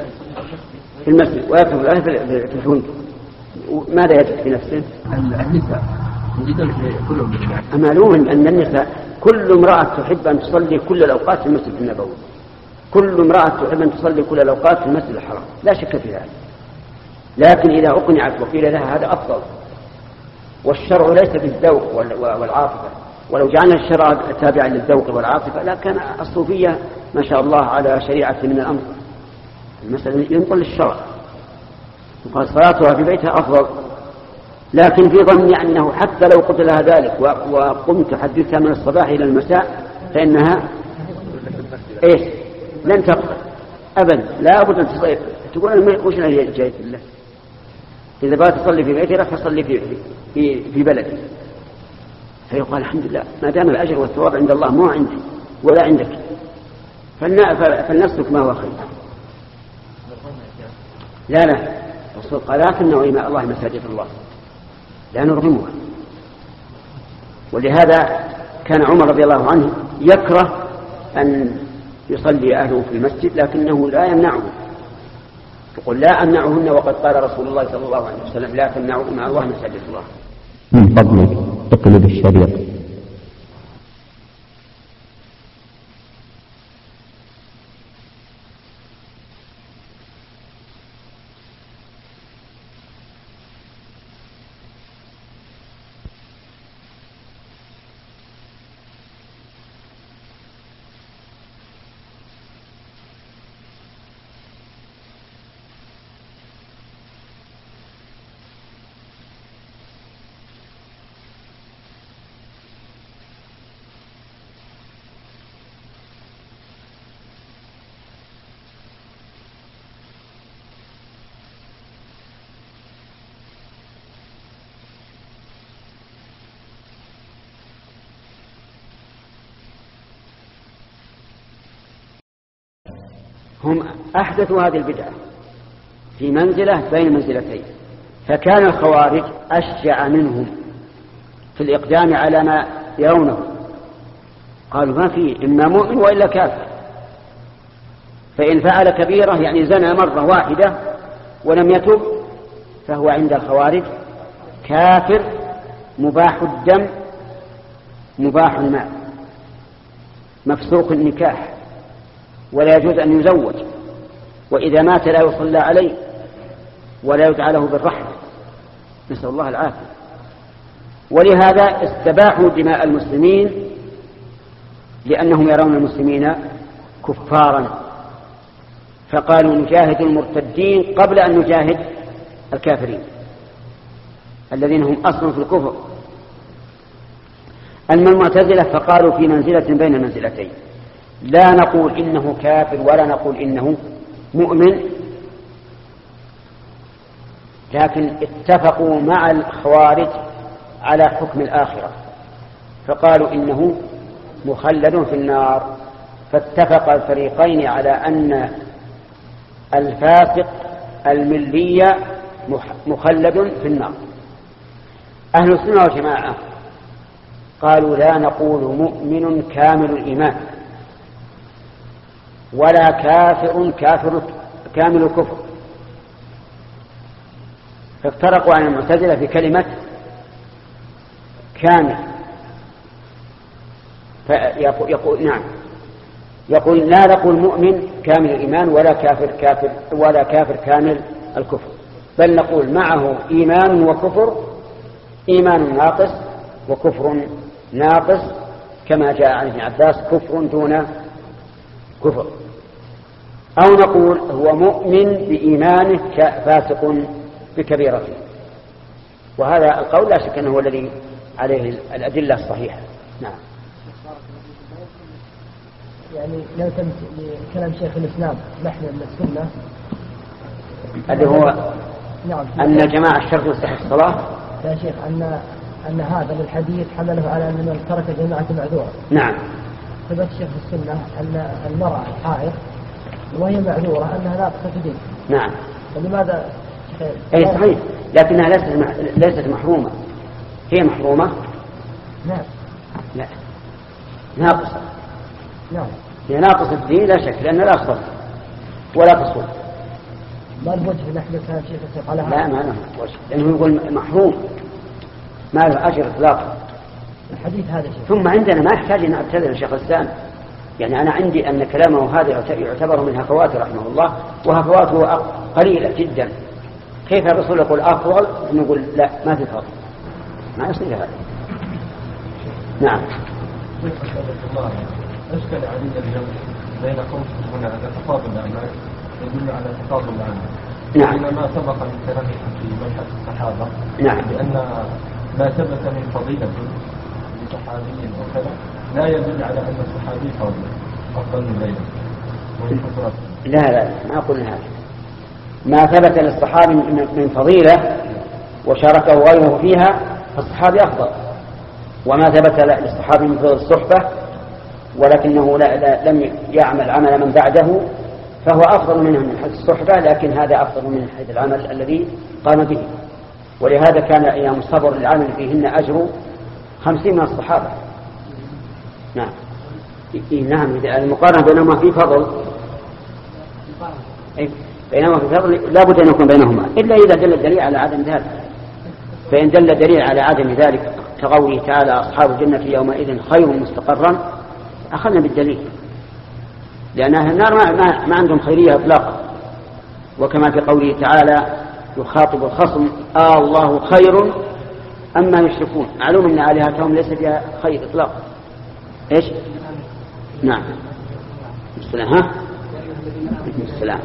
A: في المسجد ويأخذ الأهل في الفندق، ماذا يجد في نفسه؟
F: النساء يجدون كلهم
A: معلوم أن النساء كل امرأة تحب أن تصلي كل الأوقات في المسجد النبوي، كل امرأة تحب أن تصلي كل الأوقات في المسجد الحرام، لا شك في ذلك. لكن إذا أقنعت وقيل لها هذا أفضل، والشرع ليس بالذوق والعاطفة، ولو جعلنا الشرع تابعا للذوق والعاطفة لكان الصوفية ما شاء الله على شريعة من الأمر. المسألة ينقل الشرع وقال صلاتها في بيتها أفضل، لكن في ظني أنه حتى لو قلت لها ذلك وقمت تحدثها من الصباح إلى المساء فإنها إيش لن تقبل أبدا، لا بد أن تصلي. تقول وش أنا جاي بالله إذا بغيت تصلي في بيتي لا تصلي في بلدي، فيقال الحمد لله ما دام الأجر والثواب عند الله مو عندي ولا عندك، فلنسلك ما هو خير. لا الرسول قال لا تمنعوا إماء الله مساجد الله لا نرغمها. ولهذا كان عمر رضي الله عنه يكره أن يصلي أهله في المسجد لكنه لا يمنعه، يقول لا أمنعهن وقد قال رسول الله صلى الله عليه وسلم لا تمنعوا إماء الله مساجد الله.
I: من فضلك اقلب الشريط.
A: هم أحدثوا هذه البدعة في منزلة بين منزلتين، فكان الخوارج أشجع منهم في الإقدام على ما يرونه، قالوا ما في إما مؤمن وإلا كافر، فإن فعل كبيرة يعني زنى مرة واحدة ولم يتب فهو عند الخوارج كافر مباح الدم مباح المال مفسوق النكاح ولا يجوز أن يزوج، وإذا مات لا يصلى عليه ولا يدعى له بالرحمة، نسأل الله العافية. ولهذا استباحوا دماء المسلمين لأنهم يرون المسلمين كفارا، فقالوا نجاهد المرتدين قبل أن نجاهد الكافرين الذين هم أصلا في الكفر. أما المعتزلة فقالوا في منزلة بين المنزلتين، لا نقول إنه كافر ولا نقول إنه مؤمن، لكن اتفقوا مع الخوارج على حكم الآخرة، فقالوا إنه مخلد في النار. فاتفق الفريقين على أن الفاسق الملي مخلد في النار. أهل السنة والجماعة قالوا لا نقول مؤمن كامل الإيمان ولا كافر كامل الكفر. فافترقوا عن المعتزلة في كلمة كامل. يقول لا نقول مؤمن كامل الإيمان ولا كافر كامل الكفر، بل نقول معه إيمان وكفر، إيمان ناقص وكفر ناقص، كما جاء عن ابن عباس كفر دون كفر. أو نقول هو مؤمن بإيمانه فاسق بكبيرته. وهذا القول لا شك أنه هو الذي عليه الأدلة الصحيحة. نعم.
B: يعني لو تمت لكلام شيخ الإسلام نحن من السنة
A: اللي هو
B: نعم
A: أن جماعة الشرط يصح الصلاة.
B: يا شيخ أن هذا الحديث حمله على أن من ترك جماعة معذورة.
A: نعم.
B: ثبت شيخ السنة أن المرأة الحائض وهي معذورة أنها لا تقتدي.
A: نعم.
B: فلماذا؟
A: أي صحيح، لكنها ليست محرومة. هي محرومة؟
B: نعم.
A: لا، ناقصة.
B: نعم.
A: هي ناقص الدين لا شك، لأنها لا تصلي ولا تصوم.
B: ما الوجه نحن كان شيخ السيف على هذا؟
A: لا، ما له وجه، لأنه يقول محروم ما له أجر إطلاقا.
B: الحديث هذا شيخ.
A: ثم عندنا ما يحتاج أن أعتذر الشيخ الإسلام. يعني أنا عندي أن كلامه هذا يعتبر من هفواته رحمه الله، وهفواته قليلة جدا. كيف الرسول يقول أفضل نقول لا ما في فضل؟ ما يصير هذا. نعم.
C: أشكل علي اليوم بين قوس هنا على تفاضل الأعمال يدل على تفاضل الأعمال.
A: نعم.
C: ما سبق من كلامكم في مبحث الصحابة.
A: نعم.
C: لأن ما ثبت من فضيلة لصحابي وكذا لا يدل على أن الصحابي أفضل من غيره.
A: لا ما قلنا هذا. ما ثبت للصحابي من فضيلة وشاركه غيره فيها فالصحابي أفضل، وما ثبت للصحابي من فضل الصحبة ولكنه لم يعمل عمل من بعده فهو أفضل منه من حيث الصحبة، لكن هذا أفضل من حيث العمل الذي قام به. ولهذا كان أيام الصبر للعمل فيهن أجر 50 من الصحابة. نعم. نعم. المقارنة بينهما في فضل، بينهما في فضل لا بد أن يكون بينهما، إلا إذا دل الدليل على عدم ذلك. فإن دل الدليل على عدم ذلك كقوله تعالى أصحاب الجنة يومئذ خير مستقرا أخذنا بالدليل، لأن أهل النار ما عندهم خيرية إطلاقا. وكما في قوله تعالى يخاطب الخصم الله خير أما يشركون، معلوم أن آلهتهم ليس فيها خير إطلاقا. إيش؟ نعم. السلام. ها؟ السلام.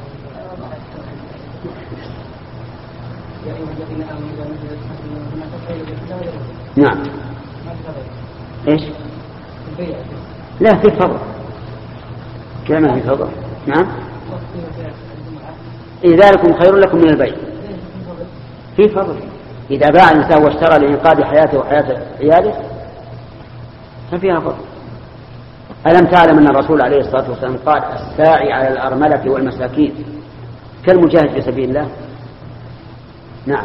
A: نعم. إيش؟ لا في فضل. كما في فضل. نعم. ذلكم خير لكم من البيع. في فضل. إذا باع الإنسان واشترى لإنقاذ حياته وحياة عياله ففيها فضل. ألم تعلم أن الرسول عليه الصلاة والسلام قال الساعي على الأرملة والمساكين كالمجاهد في سبيل الله. نعم.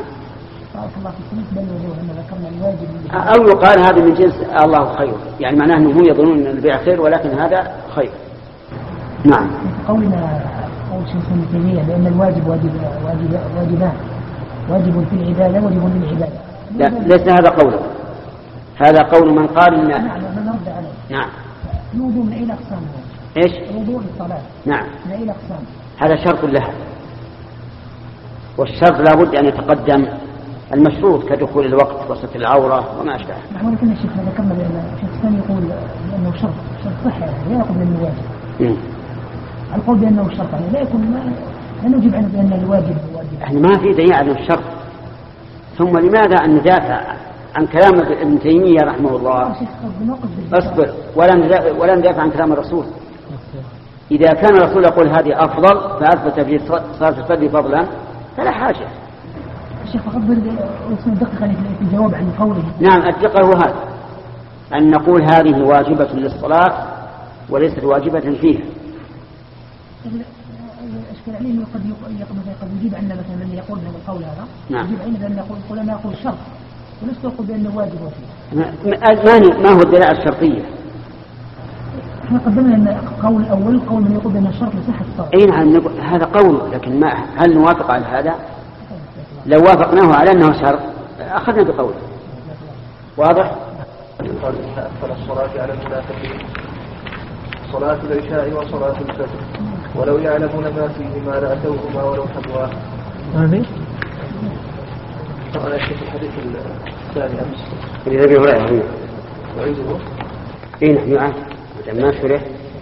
A: أو يقال هذا من جنس الله خير، يعني معناه أنهم يظنون أن البيع خير ولكن هذا خير. نعم.
B: قولنا قول شيخ ابن تيمية بأن الواجب واجبان، واجب في العبادة واجب للعبادة.
A: لا ليس هذا قوله، هذا قول من قال إن نعم.
B: الوضوء من أين أقسامه؟
A: إيش؟
B: الوضوء للصلاة.
A: نعم.
B: من أين أقسامه؟
A: هذا شرط لها، والشرط لا بد أن يتقدم المشروط كدخول الوقت وستر العورة وما أشبه.
B: نحن ذكرنا الشيخ ذكرنا بأن الشيخ الثاني يقول بأنه شرط صحة، لا يقول بأنه واجب. القول بأنه شرط يعني لا يكون لا نجيب عنه بأن الواجب واجب.
A: يعني ما في دليل على الشرط. ثم لماذا أن ندافع عن كلام ابن تيمية رحمه الله؟ اصبر. ولا ندافع عن كلام الرسول. إذا كان الرسول يقول هذه أفضل فأثبت في صلاة الفجر فضلا فلا حاجة.
B: الشيخ فقط الدقة في الجواب عن قوله.
A: نعم الدقة هو هذا. أن نقول هذه واجبة للصلاة وليست واجبة فيها.
B: الأشكال عليه قد يجيب عنا مثلا من يقول بهذا القول هذا.
A: نعم.
B: يجيب عنا بأن نقول أنا أقول شرط ولست أقول بأنه واجب فيه.
A: ما هو الدلالة الشرطية؟
B: احنا قدمنا أن قول الأول قول من يقول بأن الشرط لصحة الصلاة.
A: أي نعم هذا قول، لكن ما هل نوافق على هذا؟ لو وافقناه على أنه شرط أخذنا بقوله. واضح؟
D: قال إن أكثر الصلاة على المنافقين صلاة العشاء وصلاة الفجر ولو يعلمون ما فيهما لأتوهما ولو حبوا. طبعا أشوف الحديث الثاني أمس
A: اللي أبي هريرة
D: وعيده
A: نعم ما شرح.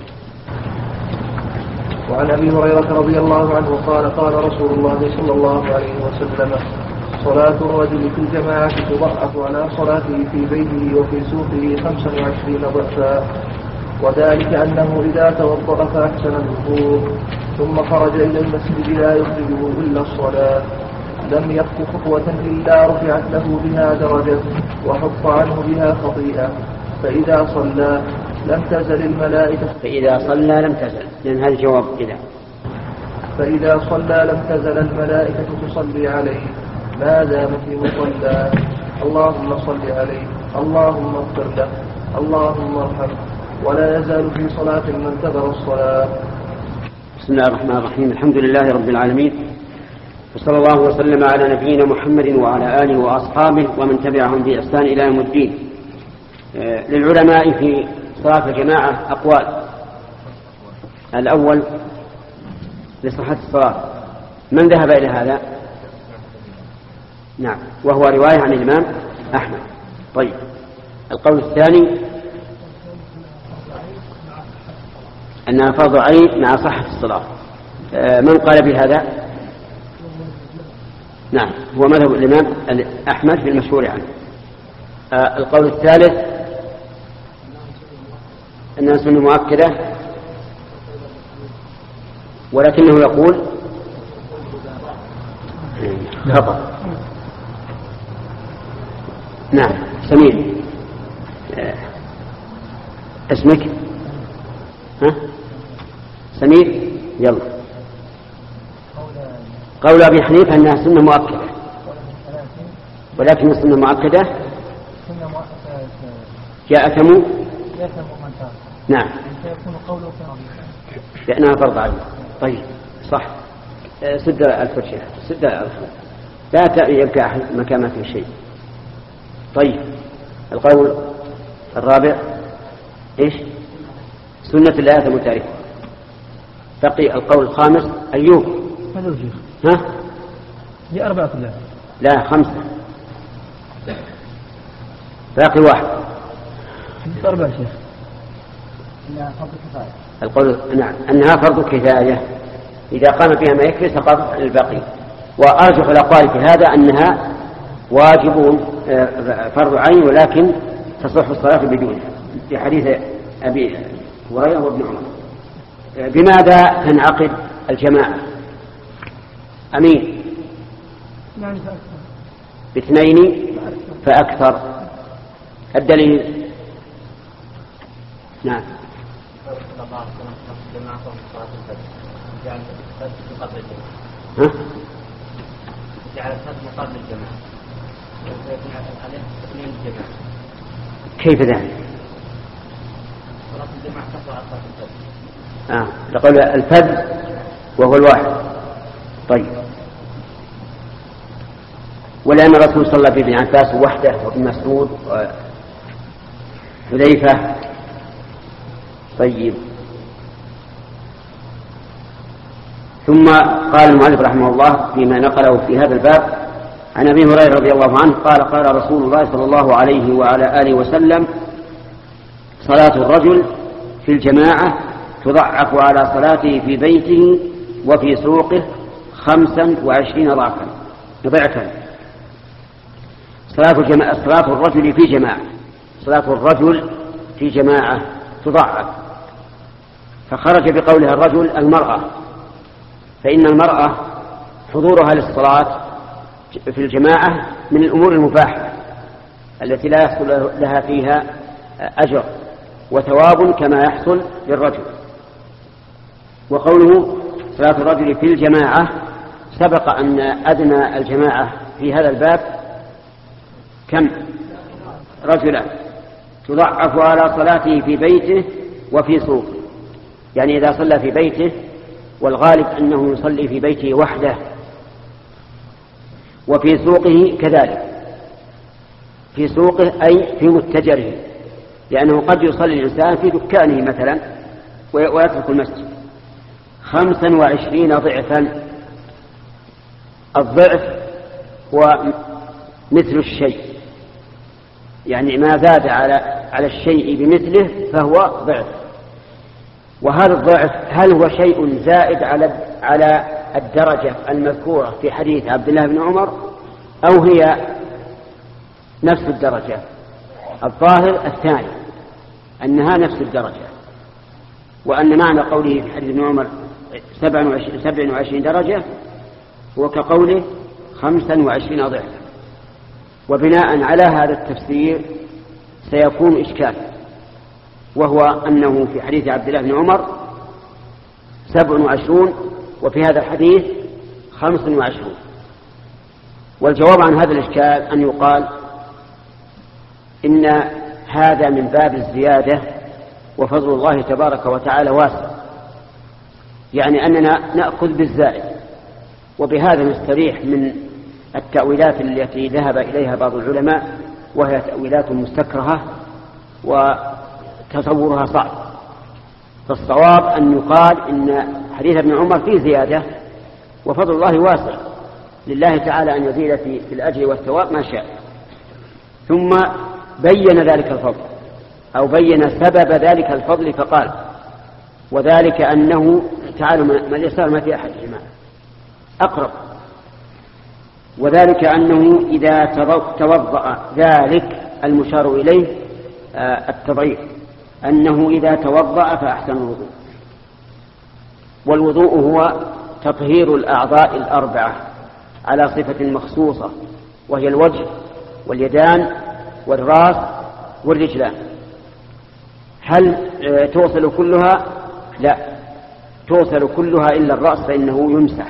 D: وعن أبي هريرة رضي الله عنه قال قال رسول الله صلى الله عليه وسلم صلاة الرجل في الجماعة تضعف على صلاته في بيته وفي سوقه 25 ضعفا، وذلك أنه إذا توضأ فأحسن الوضوء ثم خرج إلى المسجد لا يخرجه إلا الصلاة لم يخط خطوة إلا رفعت له بها درجة وحط عنه بها خطيئة، فإذا صلى لم تزل الملائكة
A: لأن هذا جواب إذا
D: فإذا صلى لم تزل الملائكة تصلي عليه ما دام في مصلى اللهم صل عليه اللهم اغفر له اللهم ارحمه، ولا يزال في صلاة من انتظر الصلاة.
A: بسم الله الرحمن الرحيم. الحمد لله رب العالمين، وصلى الله وسلم على نبينا محمد وعلى آله وأصحابه ومن تبعهم بإحسان إلى يوم الدين. للعلماء في صلاة الجماعة أقوال. الأول لصحة الصلاة، من ذهب إلى هذا؟ نعم، وهو رواية عن الإمام أحمد. طيب، القول الثاني أنها فرض عين مع صحة الصلاة. من قال بهذا؟ نعم، هو مذهب الإمام أحمد في المشهور عنه. القول الثالث أنها سنة مؤكدة، ولكنه يقول خطأ. نعم، سمير اسمك؟ ها؟ سمير، يلا. قول أبي حنيفة أنها سنة مؤكدة، ولكن السنة مؤكدة جاء ثمو. نعم، لأنها فرض عين. طيب، صح. سد الفرشة، سد الفرشة، لا يبقى أحد مكان ما فيه شيء. طيب، القول الرابع إيش؟ سنة لا يأثم تاركها. بقي القول الخامس. أيوب، ها؟
H: هي 4
A: لا 5، باقي 1.
H: 4 شيخ.
A: القول نعم أنها فرض كفاية، إذا قام فيها ما يكفي سقط الباقي. وأرجح الأقوال في هذا أنها واجب فرض عين، ولكن تصح الصلاة بدونها، في حديث أبي هريرة وابن عمر. بماذا تنعقد الجماعة؟ أمين؟ ب2 فأكثر. الدليل؟ نعم. ها؟ كيف ذلك؟ لقول الفذ وهو الواحد. طيب، ولأن الرسول صلى بابن عباس وحده وابن مسعود وحذيفة. طيب، ثم قال المؤلف رحمه الله فيما نقله في هذا الباب عن أبي هريرة رضي الله عنه قال قال رسول الله صلى الله عليه وعلى آله وسلم صلاة الرجل في الجماعة تضعف على صلاته في بيته وفي سوقه 25 ضعفا. صلاة الرجل في جماعة، صلاة الرجل في جماعة تضعف، فخرج بقولها الرجل المرأة، فإن المرأة حضورها للصلاة في الجماعة من الأمور المباحة التي لا يحصل لها فيها أجر وثواب كما يحصل للرجل. وقوله صلاة الرجل في الجماعة، سبق أن أدنى الجماعة في هذا الباب كم؟ رجلا، تضعف على صلاته في بيته وفي سوقه، يعني إذا صلى في بيته، والغالب أنه يصلي في بيته وحده، وفي سوقه كذلك، في سوقه أي في متجره، لأنه قد يصلي الإنسان في دكانه مثلا ويترك المسجد. 25 ضعفا، الضعف هو مثل الشيء، يعني ما زاد على الشيء بمثله فهو ضعف. وهذا الضعف هل هو شيء زائد على الدرجة المذكورة في حديث عبد الله بن عمر، أو هي نفس الدرجة؟ الظاهر الثاني، أنها نفس الدرجة، وأن معنى قوله في حديث ابن عمر 27 درجة هو كقوله 25 ضعفا. وبناء على هذا التفسير سيكون إشكال، وهو أنه في حديث عبد الله بن عمر 27 وفي هذا الحديث 25. والجواب عن هذا الإشكال أن يقال إن هذا من باب الزيادة، وفضل الله تبارك وتعالى واسع، يعني أننا نأخذ بالزائد، وبهذا نستريح من التأويلات التي ذهب إليها بعض العلماء، وهي تأويلات مستكرهة وتصورها صعب. فالصواب أن يقال إن حديث ابن عمر فيه زيادة، وفضل الله واسع، لله تعالى أن يزيد في الأجر والثواب ما شاء. ثم بين ذلك الفضل، أو بين سبب ذلك الفضل فقال: وذلك أنه تعالى ما اليسار ما في أحد جماعة أقرب، وذلك أنه إذا توضأ، ذلك المشار إليه التضعيف، أنه إذا توضأ فأحسن الوضوء. والوضوء هو تطهير الأعضاء الأربعة على صفة مخصوصة، وهي الوجه واليدان والرأس والرجلان. هل توصل كلها؟ لا، توصل كلها إلا الرأس فإنه يمسح.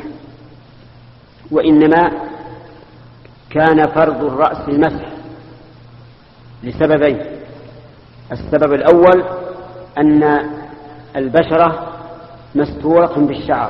A: وإنما كان فرض الرأس المسح لسببين: السبب الأول أن البشرة مستورة بالشعر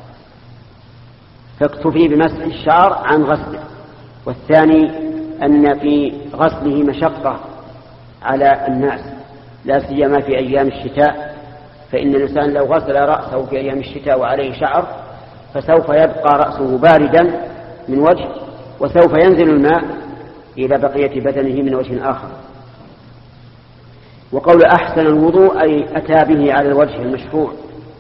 A: فاكتفي بمسح الشعر عن غسله، والثاني أن في غسله مشقة على الناس، لا سيما في أيام الشتاء، فإن الإنسان لو غسل رأسه في أيام الشتاء وعليه شعر فسوف يبقى رأسه باردا من وجه، وسوف ينزل الماء إلى بقية بدنه من وجه آخر. وقول أحسن الوضوء أي أتى به على الوجه المشروع.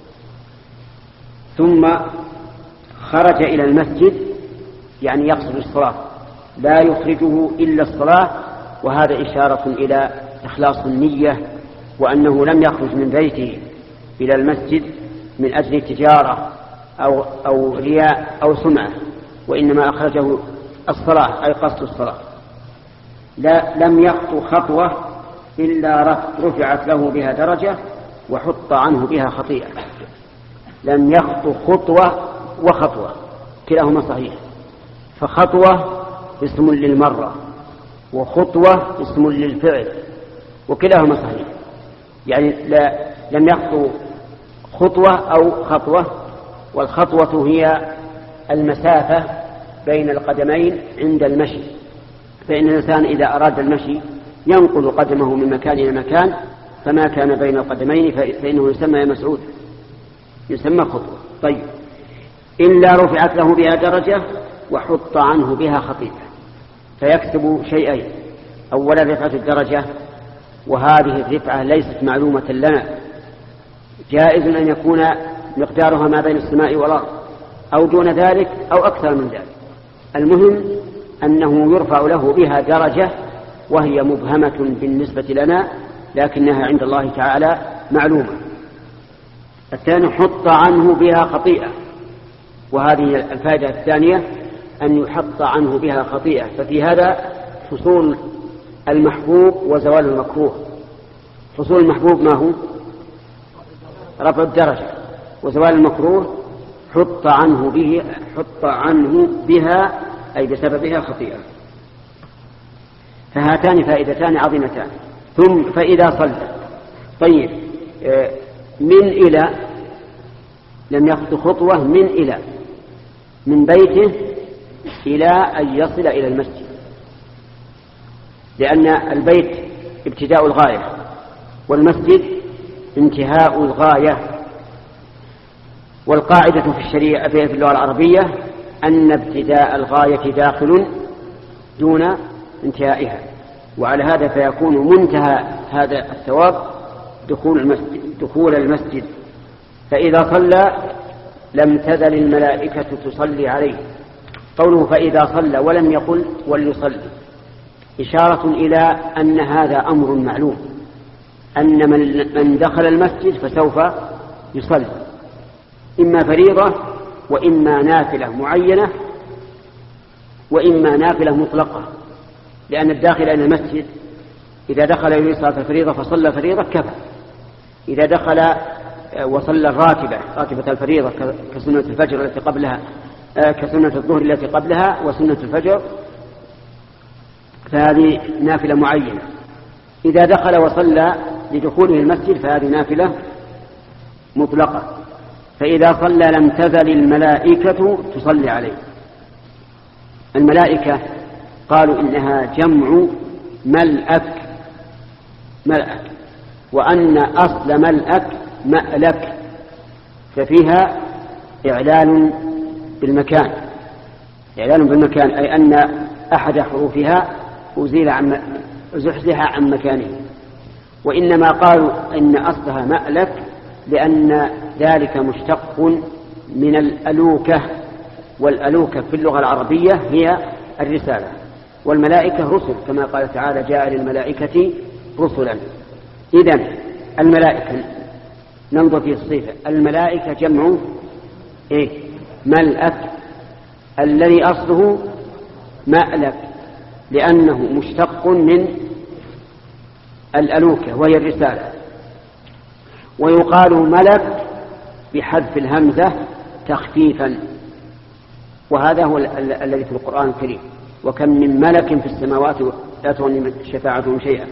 A: ثم خرج إلى المسجد، يعني يقصد الصلاة، لا يخرجه إلا الصلاة، وهذا إشارة إلى إخلاص النية، وأنه لم يخرج من بيته إلى المسجد من أجل تجارة أو رياء أو سمعة، وإنما أخرجه الصلاة أي قصد الصلاة. لم يخطو خطوة إلا رفعت له بها درجة وحط عنه بها خطيئة. لم يخطو خطوة وخطوة كلاهما صحيح، فخطوة اسم للمرة وخطوة اسم للفعل وكلاهما صحيح، يعني لم يخطو خطوة أو خطوة، والخطوة هي المسافة بين القدمين عند المشي، فإن الإنسان إذا أراد المشي ينقل قدمه من مكان إلى مكان، فما كان بين القدمين فإنه يسمى يا مسعود يسمى خطوة. طيب، إلا رفعت له بها درجة وحط عنه بها خطيئة، فيكسب شيئين: أولا رفعة الدرجة، وهذه الرفعة ليست معلومة لنا، جائز أن يكون مقدارها ما بين السماء والأرض أو دون ذلك أو أكثر من ذلك، المهم أنه يرفع له بها درجة وهي مبهمة بالنسبة لنا، لكنها عند الله تعالى معلومة. الثاني حط عنه بها خطيئة، وهذه الفائدة الثانية أن يحط عنه بها خطيئة، ففي هذا حصول المحبوب وزوال المكروه، حصول المحبوب ما هو؟ رفع الدرجة. وزوال المكروه حط عنه بها أي بسببها خطيئة. فهاتان فائدتان عظيمتان. ثم فإذا صلى، طيب من إلى لم يخطو خطوة من إلى، من بيته إلى أن يصل إلى المسجد، لأن البيت ابتداء الغاية والمسجد انتهاء الغاية. والقاعدة في الشريعة في اللغة العربية أن ابتداء الغاية داخل دون انتهائها، وعلى هذا فيكون منتهى هذا الثواب دخول المسجد. فإذا صلى لم تزل الملائكة تصلي عليه. قوله فإذا صلى ولم يقل وليصلي إشارة إلى أن هذا أمر معلوم، أن من دخل المسجد فسوف يصلي إما فريضة وإما نافلة معينة وإما نافلة مطلقة، لأن الداخل إلى المسجد إذا دخل إلى صلاة الفريضة فصلى فريضة كفى. إذا دخل وصلى راتبة الفريضة كسنة الفجر التي قبلها كسنة الظهر التي قبلها وسنة الفجر فهذه نافلة معينة. إذا دخل وصلى لدخوله المسجد فهذه نافلة مطلقة. فإذا صلى لم تزل الملائكة تصلي عليه. الملائكة قالوا إنها جمع ملأك، وأن أصل ملأك مألك، ففيها إعلان بالمكان، أي أن أحد حروفها زحزح عن مكانه. وإنما قالوا إن أصلها مألك لأن ذلك مشتق من الألوكة، والألوكة في اللغة العربية هي الرسالة، والملائكة رسل كما قال تعالى جاء للملائكة رسلا. إذن الملائكة ننظر في الصفة، الملائكة جمع ملأك الذي أصله مألك لأنه مشتق من الألوكة وهي الرسالة. ويقال ملك بحذف الهمزة تخفيفا، وهذا هو الذي في القرآن الكريم وكم من ملك في السماوات لا تغني شفاعتهم شيئا.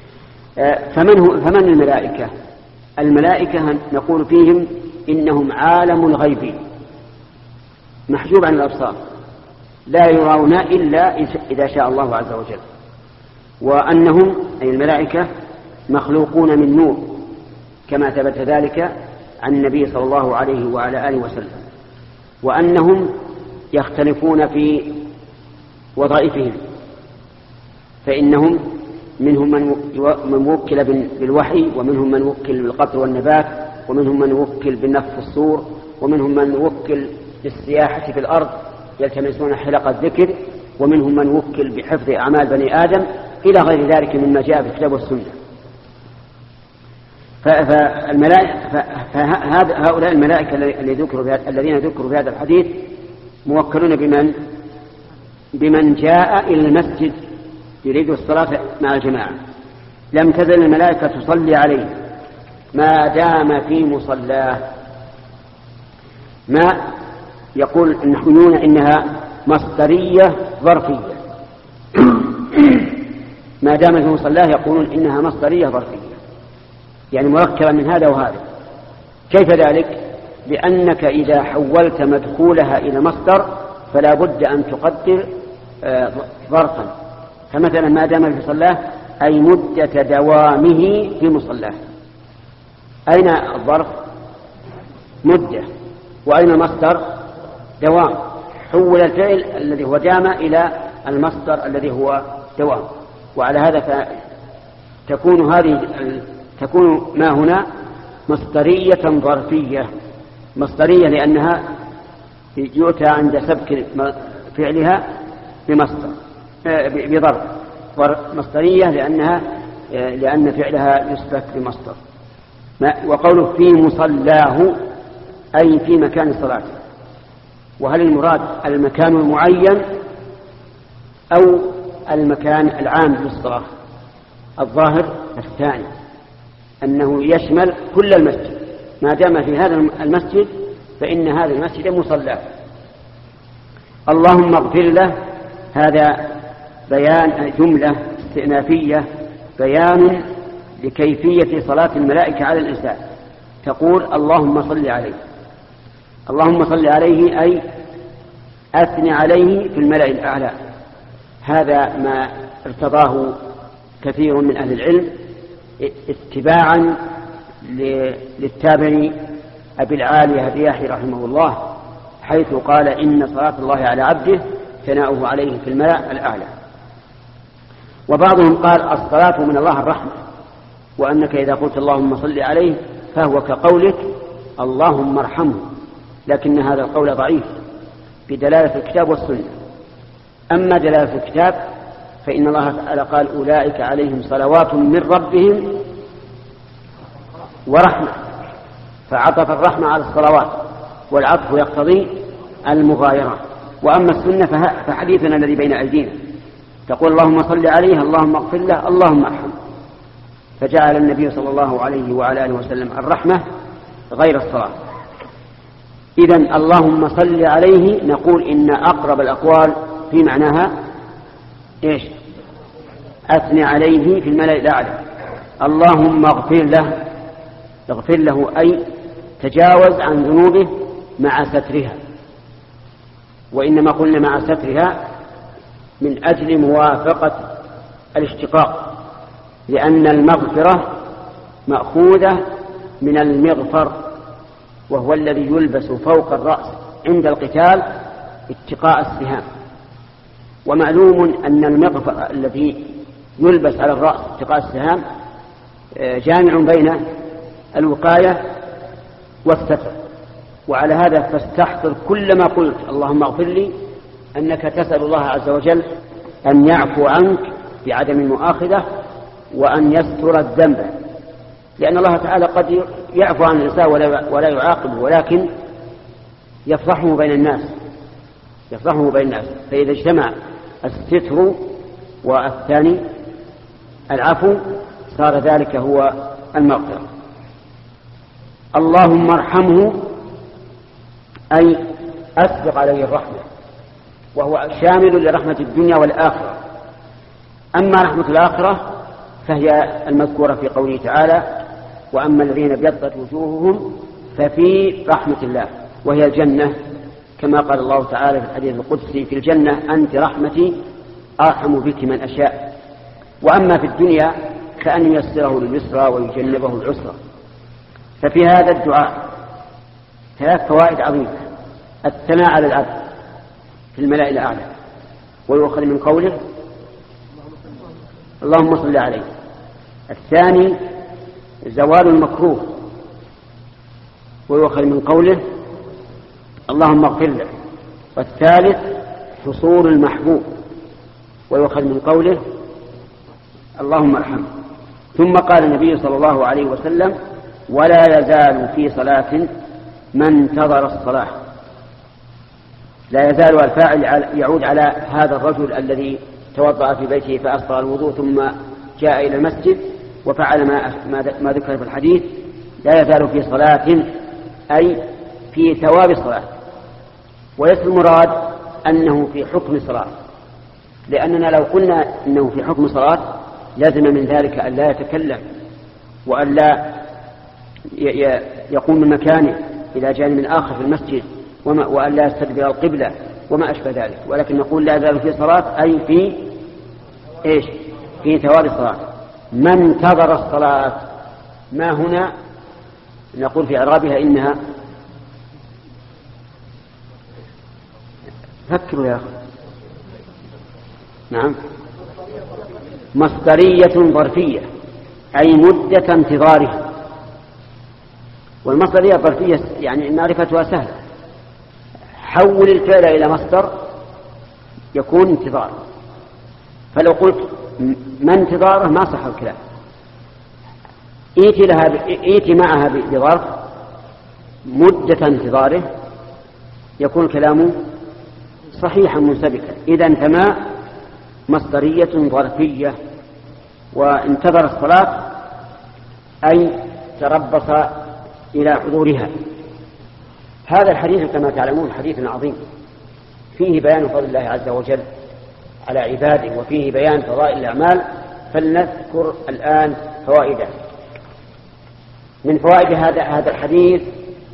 A: فمن الملائكة؟ الملائكة نقول فيهم إنهم عالم الغيب محجوب عن الأبصار لا يرون إلا إذا شاء الله عز وجل، وأنهم أي الملائكة مخلوقون من نور كما ثبت ذلك عن النبي صلى الله عليه وعلى آله وسلم، وأنهم يختلفون في وظائفهم، فإنهم منهم من وكل بالوحي، ومنهم من وكل بالقطر والنبات، ومنهم من وكل بالنفخ في الصور، ومنهم من وكل بالسياحة في الأرض يلتمسون حلق الذكر، ومنهم من وكل بحفظ أعمال بني آدم إلى غير ذلك مما جاء في الكتاب والسنة. فهؤلاء الملائكة الذين ذكروا في هذا الحديث موكلون بمن جاء إلى المسجد يريد الصلاة مع الجماعة. لم تزل الملائكة تصلي عليه ما دام في مصلاه. ما يقول النحويون إنها مصدرية ظرفية ما دام في مصلاه يقولون إنها مصدرية ظرفية، يعني مركبة من هذا وهذا. كيف ذلك؟ لأنك إذا حولت مدخولها إلى مصدر فلا بد أن تقدر ظرفا. فمثلا ما دام في صلاه أي مدة دوامه في مصلاه. أين الظرف؟ مدة. وأين المصدر؟ دوام. حول الفعل الذي هو دام إلى المصدر الذي هو دوام. وعلى هذا تكون ما هنا مصدرية ظرفية. مصدرية لأنها يؤتى عند سبك فعلها بمصدر بظرف. مصدرية لأن فعلها يسبك بمصدر. وقوله في مصلاه أي في مكان صلاته. وهل المراد المكان المعين أو المكان العام للصلاة؟ الظاهر الثاني، أنه يشمل كل المسجد، ما دام في هذا المسجد فإن هذا المسجد مصلى. اللهم اغفر له، هذا بيان جملة استئنافية، بيان لكيفية صلاة الملائكة على الإنسان. تقول اللهم صل عليه، اللهم صل عليه أي أثني عليه في الملأ الأعلى. هذا ما ارتضاه كثير من أهل العلم اتباعا للتابعي أبي العالية الرياحي رحمه الله، حيث قال إن صلاة الله على عبده ثناؤه عليه في الملأ الأعلى. وبعضهم قال الصلاة من الله الرحمة، وأنك إذا قلت اللهم صل عليه فهو كقولك اللهم ارحمه، لكن هذا القول ضعيف بدلالة الكتاب والسنة. أما دلالة الكتاب فإن الله تعالى قال أولئك عليهم صلوات من ربهم ورحمة، فعطف الرحمة على الصلوات، والعطف يقتضي المغايرة. وأما السنة فحديثنا الذي بين أيدينا تقول اللهم صل عليه، اللهم اغفر له، اللهم ارحمه، فجعل النبي صلى الله عليه وعلى آله وسلم الرحمة غير الصلاة. إذن اللهم صل عليه نقول إن أقرب الأقوال في معناها إيش؟ أثني عليه في الملأ الأعلى. اللهم اغفر له، اغفر له أي تجاوز عن ذنوبه مع سترها، وإنما قلنا مع سترها من أجل موافقة الاشتقاق، لأن المغفرة مأخوذة من المغفر، وهو الذي يلبس فوق الرأس عند القتال اتقاء السهام. ومعلوم أن المغفر الذي يلبس على الرأس اتقاء السهام جامع بين الوقاية والستر. وعلى هذا فاستحضر كل ما قلت اللهم اغفر لي أنك تسأل الله عز وجل أن يعفو عنك بعدم المؤاخذة وأن يستر الذنب، لأن الله تعالى قد يعفو عن الإنسان ولا يعاقبه، ولكن يفضحه بين الناس، يفضحه بين الناس. فإذا اجتمع الستر والثاني العفو صار ذلك هو المغفرة. اللهم ارحمه أي أسبق عليه الرحمة، وهو شامل لرحمة الدنيا والآخرة. أما رحمة الآخرة فهي المذكورة في قوله تعالى وأما الذين ابيضت وجوههم ففي رحمة الله، وهي الجنة، كما قال الله تعالى في الحديث القدسي في الجنة أنت رحمتي أرحم بك من أشاء. وأما في الدنيا كأن ييسره لليسرى ويجنبه العسرى. ففي هذا الدعاء 3 فوائد عظيمة: الثناء على العبد في الملأ الأعلى، ويؤخذ من قوله اللهم صل عليه. الثاني زوال المكروه، ويؤخذ من قوله اللهم اغفر له. والثالث حصول المحبوب، ويؤخذ من قوله اللهم ارحمه. ثم قال النبي صلى الله عليه وسلم ولا يزال في صلاة من انتظر الصلاة. لا يزال الفاعل يعود على هذا الرجل الذي توضأ في بيته فأسبغ الوضوء ثم جاء إلى المسجد وفعل ما ذكر في الحديث. لا يزال في صلاة أي في ثواب الصلاة، وليس المراد أنه في حكم صلاة، لأننا لو قلنا أنه في حكم صلاة لازم من ذلك أن لا يتكلم وأن لا يقوم من مكانه إلى جانب آخر في المسجد وأن لا يستدبر القبلة وما أشبه ذلك. ولكن نقول لا يزال في صلاة أي في إيش؟ في ثواب الصلاة. من انتظر الصلاة، ما هنا نقول في إعرابها إنها فكروا يا أخي. نعم، مصدرية ظرفية أي مدة انتظاره. والمصدرية الظرفية يعني معرفتها سهلة. حول الفعل إلى مصدر يكون انتظار. فلو قلت ما انتظاره ما صح الكلام. ائتي معها بظرف مدة انتظاره يكون كلامه صحيحا منسبكا. إذن فما مصدرية ظرفية. وانتظر الصلاة أي تربص إلى حضورها. هذا الحديث كما تعلمون حديث عظيم فيه بيان فضل الله عز وجل على عباده وفيه بيان فضائل الأعمال، فلنذكر الآن فوائده. من فوائد هذا الحديث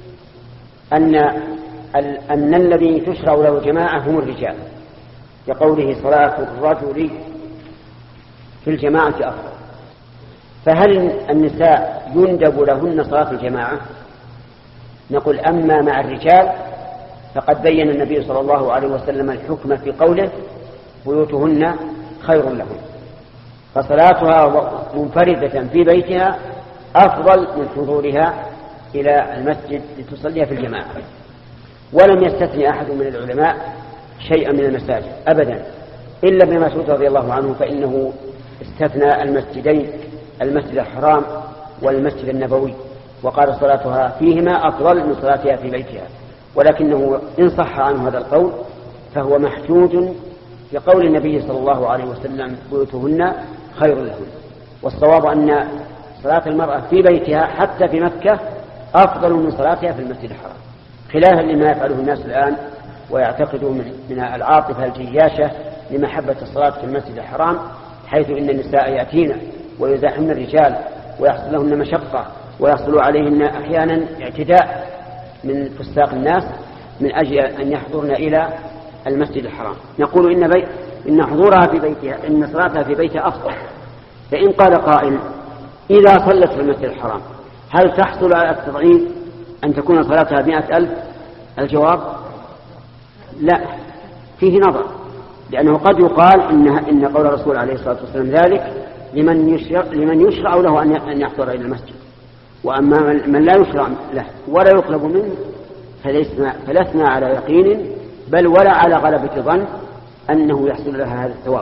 A: أن الذي تشرع له الجماعة هم الرجال، لقوله صلاة الرجل في الجماعة أفضل. فهل النساء يندب لهن صلاة الجماعة؟ نقول أما مع الرجال فقد بين النبي صلى الله عليه وسلم الحكم في قوله بيوتهن خير لهن، فصلاتها منفردة في بيتها أفضل من حضورها إلى المسجد لتصليها في الجماعة. ولم يستثني أحد من العلماء شيئا من المساجد أبدا إلا ابن مسعود رضي الله عنه، فإنه استثنى المسجدين، المسجد الحرام والمسجد النبوي، وقال صلاتها فيهما أفضل من صلاتها في بيتها. ولكنه إن صح عنه هذا القول فهو محجوج لقول النبي صلى الله عليه وسلم بيوتهن خير لهن. والصواب أن صلاة المرأة في بيتها حتى في مكة أفضل من صلاتها في المسجد الحرام، خلافا لما يفعله الناس الآن ويعتقدوا من العاطفة الجياشة لمحبة الصلاة في المسجد الحرام، حيث إن النساء يأتين ويزاحمن الرجال ويحصل لهن مشقة ويحصل عليهن أحيانا اعتداء من فساق الناس من أجل أن يحضرن إلى المسجد الحرام. نقول إن حضورها في بيتها، إن صلاتها في بيتها أفضل. فإن قال قائل إذا صلت في المسجد الحرام هل تحصل على التضعيف أن تكون صلاتها 100,000؟ الجواب لا، فيه نظر، لأنه قد يقال إن قول الرسول عليه الصلاة والسلام ذلك لمن يشرع له أن يحضر إلى المسجد، وأما من لا يشرع له ولا يطلب منه فلسنا على يقين بل ولا على غلبة ظن أنه يحصل لها هذا الثواب.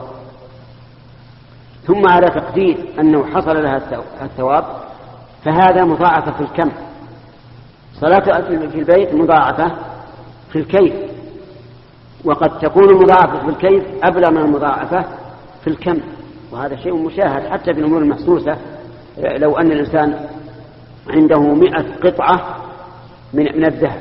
A: ثم على تقدير أنه حصل لها الثواب فهذا مضاعفة في الكم، صلاة في البيت مضاعفة في الكيف، وقد تكون مضاعفة في الكيف أبلغ من المضاعفة في الكم، وهذا شيء مشاهد حتى في الأمور المحسوسة. لو أن الإنسان عنده 100 قطعة من الذهب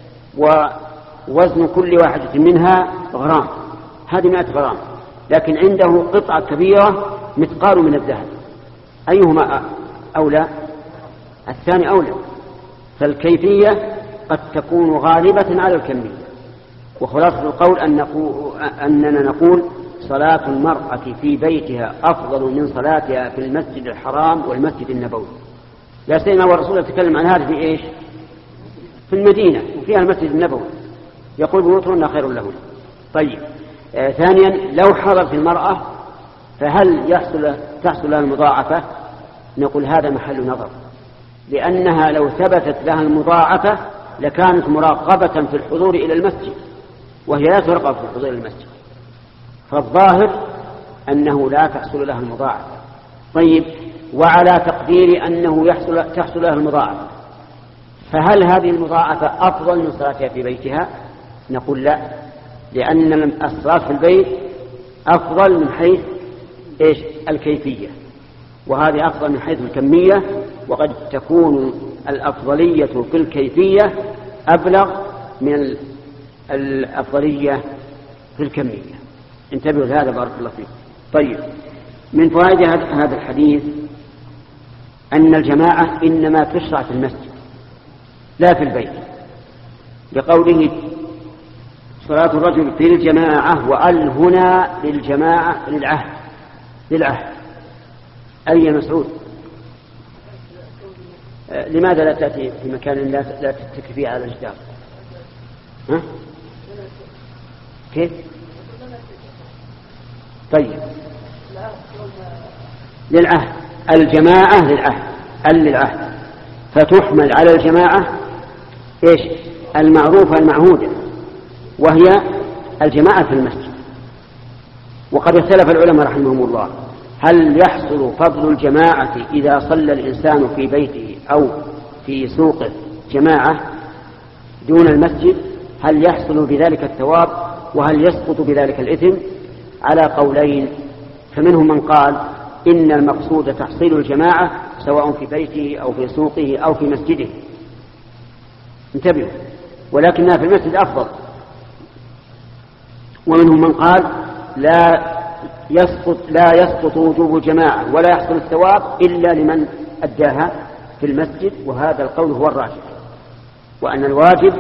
A: ووزن كل واحدة منها غرام، هذه 100 غرام، لكن عنده قطعة كبيرة مثقال من الذهب، أيهما أولى؟ الثاني أولى. فالكيفية قد تكون غالبة على الكمية. وخلاصة القول أننا نقول صلاة المرأة في بيتها أفضل من صلاتها في المسجد الحرام والمسجد النبوي، لا سيما والرسول يتكلم عن هذا في إيش؟ في المدينة وفيها المسجد النبوي، يقول بيوتهن خير لهن. طيب، ثانيا لو حضرت المرأة فهل تحصل لها المضاعفة؟ نقول هذا محل نظر، لأنها لو ثبتت لها المضاعفة لكانت مراقبة في الحضور إلى المسجد، وهي لا ترغب في الحضور إلى المسجد، فالظاهر أنه لا تحصل لها المضاعفة. طيب، وعلى تقدير أنه تحصل لها المضاعفة، فهل هذه المضاعفة أفضل من صلاتها في بيتها؟ نقول لا، لأن الصلاة في البيت أفضل من حيث إيش؟ الكيفية، وهذه أفضل من حيث الكمية، وقد تكون الأفضلية في الكيفية أبلغ من الأفضلية في الكمية. انتبهوا لهذا بارك الله فيكم. طيب، من فوائد هذا الحديث أن الجماعة إنما تشرع في المسجد لا في البيت، لقوله صلاة الرجل في الجماعة، وأل هنا للجماعة للعهد. أي مسعود، لماذا لا تأتي في مكان لا تتكي فيه على الجدار؟ ها؟ كيف؟ طيب، للعهد، الجماعة للعهد، فتحمل على الجماعة إيش؟ المعروفة المعهودة، وهي الجماعة في المسجد. وقد اختلف العلماء رحمهم الله هل يحصل فضل الجماعة إذا صلى الإنسان في بيته أو في سوقه جماعة دون المسجد؟ هل يحصل بذلك الثواب وهل يسقط بذلك الإثم؟ على قولين، فمنهم من قال إن المقصود تحصيل الجماعة سواء في بيته أو في سوقه أو في مسجده. انتبهوا، ولكنها في المسجد أفضل. ومنهم من قال لا يسقط وجوب الجماعة ولا يحصل الثواب إلا لمن أداها في المسجد، وهذا القول هو الراجح، وأن الواجب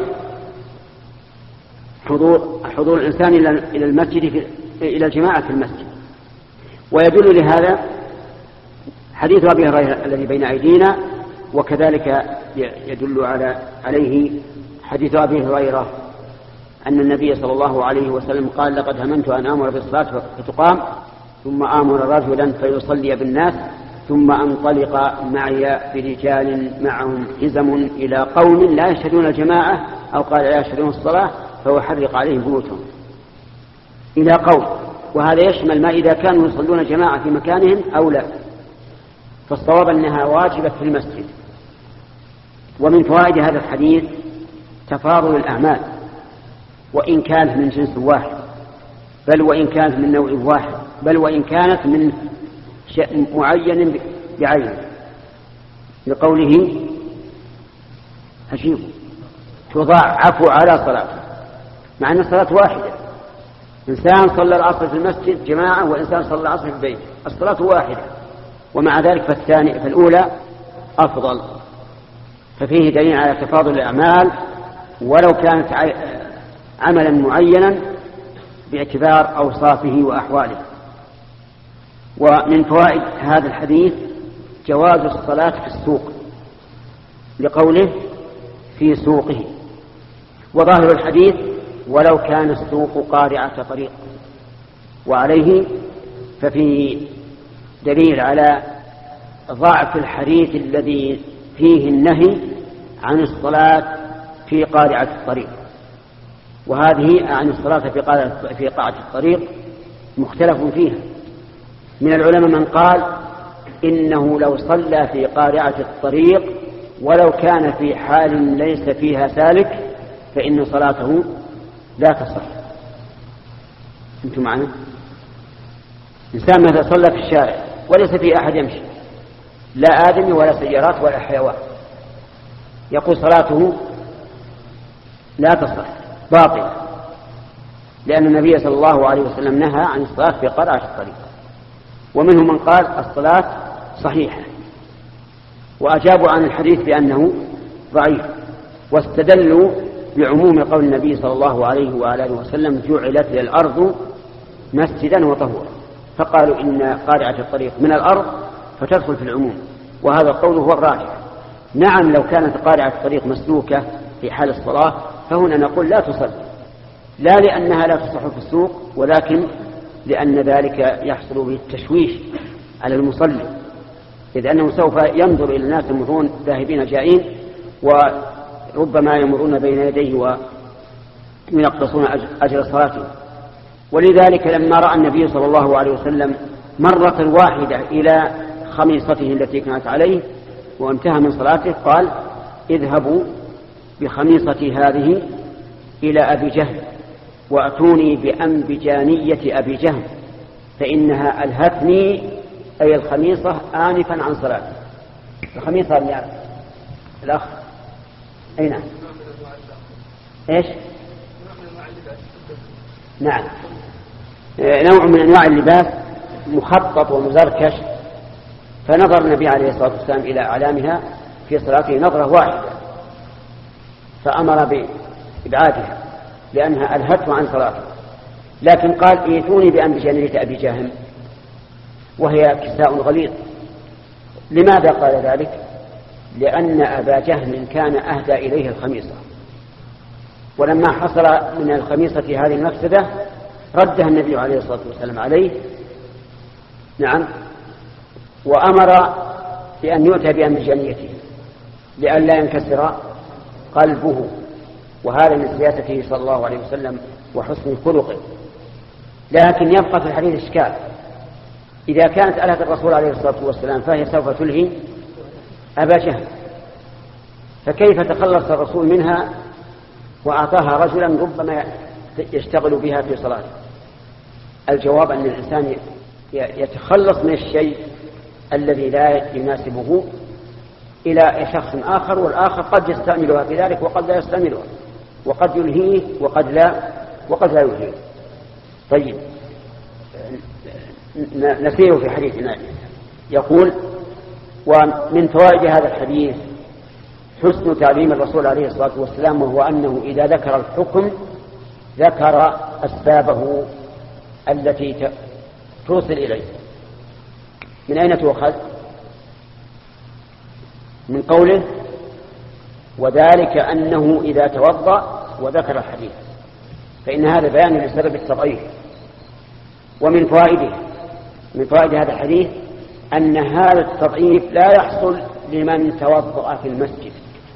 A: حضور الإنسان إلى المسجد إلى الجماعة في المسجد. ويدل لهذا حديث أبي هريرة الذي بين أيدينا، وكذلك يدل عليه حديث أبي هريرة أن النبي صلى الله عليه وسلم قال لقد هممت أن آمر بالصلاة فتقام ثم آمر رجلا فيصلي بالناس ثم أنطلق معي برجال معهم حزم إلى قوم لا يشهدون الجماعة أو قال لا يشهدون الصلاة فأحرق عليهم بيوتهم إلى قوم. وهذا يشمل ما إذا كانوا يصلون جماعة في مكانهم أو لا، فالصواب أنها واجبة في المسجد. ومن فوائد هذا الحديث تفاضل الأعمال، وإن كانت من جنس واحد، بل وإن كانت من نوع واحد، بل وإن كانت من شيء معين بعينه، لقوله أجيبوا تضاعف على صلاته، مع أن الصلاة واحدة. إنسان صلى العصر في المسجد جماعة وإنسان صلى العصر في البيت، الصلاة واحدة، ومع ذلك فالأولى أفضل. ففيه دليل على تفاضل الأعمال ولو كانت عملا معينا باعتبار أوصافه وأحواله. ومن فوائد هذا الحديث جواز الصلاة في السوق، لقوله في سوقه. وظاهر الحديث ولو كان السوق قارعة طريق، وعليه ففيه دليل على ضعف الحديث الذي فيه النهي عن الصلاة في قارعة الطريق. وهذه عن الصلاة في قارعة الطريق مختلف فيها. من العلماء من قال إنه لو صلى في قارعة الطريق ولو كان في حال ليس فيها سالك فإن صلاته لا تصح. أنتم معنا؟ إنسان مثلا صلى في الشارع وليس فيه أحد يمشي، لا آدمي ولا سيارات ولا حيوان، يقول صلاته لا تصح باطلة، لأن النبي صلى الله عليه وسلم نهى عن الصلاة في قارعة الطريق. ومنهم من قال الصلاة صحيحة، وأجابوا عن الحديث بأنه ضعيف، واستدلوا بعموم قول النبي صلى الله عليه وآله وسلم جعلت للأرض مسجدا وطهورا، فقالوا إن قارعة الطريق من الأرض فتدخل في العموم، وهذا القول هو الراجح. نعم لو كانت قارعة الطريق مسلوكة في حال الصلاة فهنا نقول لا تصلي، لا لأنها لا تصح في السوق، ولكن لأن ذلك يحصل به التشويش على المصلي، إذ أنه سوف ينظر إلى الناس يمرون ذاهبين جائين وربما يمرون بين يديه وينقصون أجر صلاته. ولذلك لما رأى النبي صلى الله عليه وسلم مرة واحدة إلى خميصته التي كانت عليه وانتهى من صلاته قال اذهبوا بخميصتي هذه إلى أبي جهل وأتوني بأنبجانية أبي جهل فإنها ألهتني، أي الخميصة آنفا عن صلاته. الخميصة اللي يعرف الأخ أي نعم إيش نعم نوع من أنواع اللباس مخطط ومزركش، فنظر النبي عليه الصلاة والسلام إلى أعلامها في صلاته نظرة واحدة فأمر بإبعادها لأنها ألهته عن صلاته، لكن قال ائتوني بأنبجانية أبي جهم وهي كساء غليظ. لماذا قال ذلك؟ لأن أبا جهم كان أهدى إليه الخميصة، ولما حصل من الخميصة هذه المفسدة ردها النبي عليه الصلاة والسلام عليه نعم، وأمر بأن يؤتى بأنبجانيته لئلا ينكسر قلبه، وهذا من سياسته صلى الله عليه وسلم وحسن خلقه. لكن يبقى في الحديث إشكال، إذا كانت ألهة الرسول عليه الصلاة والسلام فهي سوف تلهي أبا جهل، فكيف تخلص الرسول منها وأعطاها رجلا ربما يشتغل بها في صلاته؟ الجواب أن الإنسان يتخلص من الشيء الذي لا يناسبه إلى شخص آخر، والآخر قد يستعملها في ذلك وقد لا يستعملها، وقد يلهيه وقد لا يلهيه. طيب، نسير في حديثنا. يقول: ومن فوائد هذا الحديث حسن تعليم الرسول عليه الصلاة والسلام، وهو أنه إذا ذكر الحكم ذكر أسبابه التي توصل إليه. من أين تؤخذ؟ من قوله: وذلك أنه إذا توضأ وذكر الحديث، فإن هذا بيان لسبب التضعيف. ومن فوائد هذا الحديث أن هذا التضعيف لا يحصل لمن توضأ في المسجد.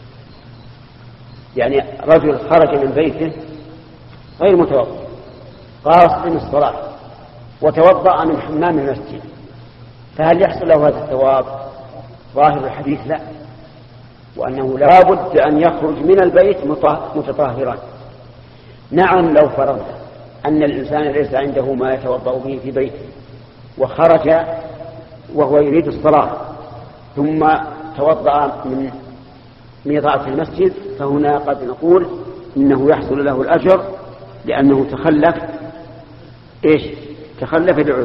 A: يعني رجل خرج من بيته غير متوضأ قاصد الصلاة وتوضأ من حمام المسجد، فهل يحصل له هذا الثواب؟ ظاهر الحديث لا، وأنه لا بد أن يخرج من البيت متطهرا. نعم، لو فرض أن الإنسان ليس عنده ما يتوضأ به في بيته وخرج وهو يريد الصلاة ثم توضأ من ميضاع في المسجد، فهنا قد نقول إنه يحصل له الأجر لأنه تخلف بعذر.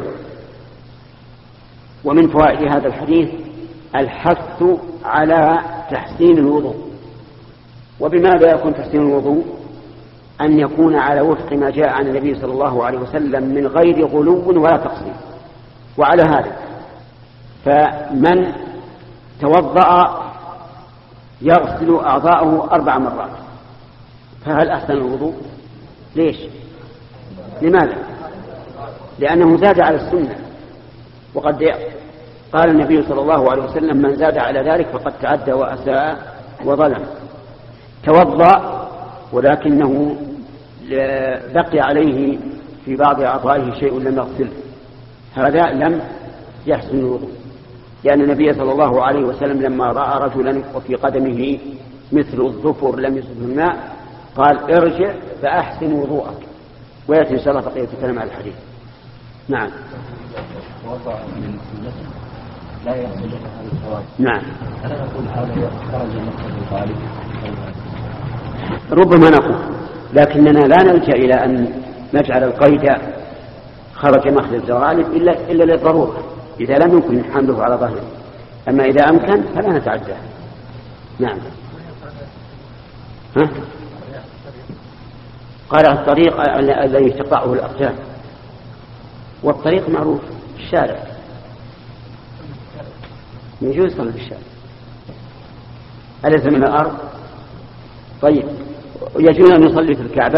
A: ومن فوائد هذا الحديث الحث على تحسين الوضوء. وبماذا يكون تحسين الوضوء؟ أن يكون على وفق ما جاء عن النبي صلى الله عليه وسلم من غير غلو ولا تقصير. وعلى هذا فمن توضأ يغسل أعضاءه 4 مرات، فهل أحسن الوضوء؟ ليش؟ لماذا؟ لأنه زاد على السنة، وقد قال النبي صلى الله عليه وسلم: من زاد على ذلك فقد تعدى وأساء وظلم. توضأ ولكنه بقي عليه في بعض أعضائه شيء لم يغسله، هذا لم يحسن الوضوء. لأن النبي صلى الله عليه وسلم لما رأى رجلا وفي قدمه مثل الظفر لم يصبه الماء قال: ارجع فأحسن وضوءك. ويأتي إن شاء الله بقية الكلام على الحديث. نعم.
F: لا يحصل له هذا الثواب.
A: نعم.
F: أنا أقول هذا خرج مخرج الغالب.
A: ربما نقول، لكننا لا نلجأ إلى أن نجعل القيد خرج مخرج الغالب إلا للضرورة، إذا لم يمكن حمله على ظهره. أما إذا أمكن فلا نتعداه. نعم. قال الطريق الذي تقطعه الأقدام، والطريق معروف الشارع، يجوز يصلي في الشارع. أليس من الأرض؟ طيب، يجوز أن يصلي في الكعبة؟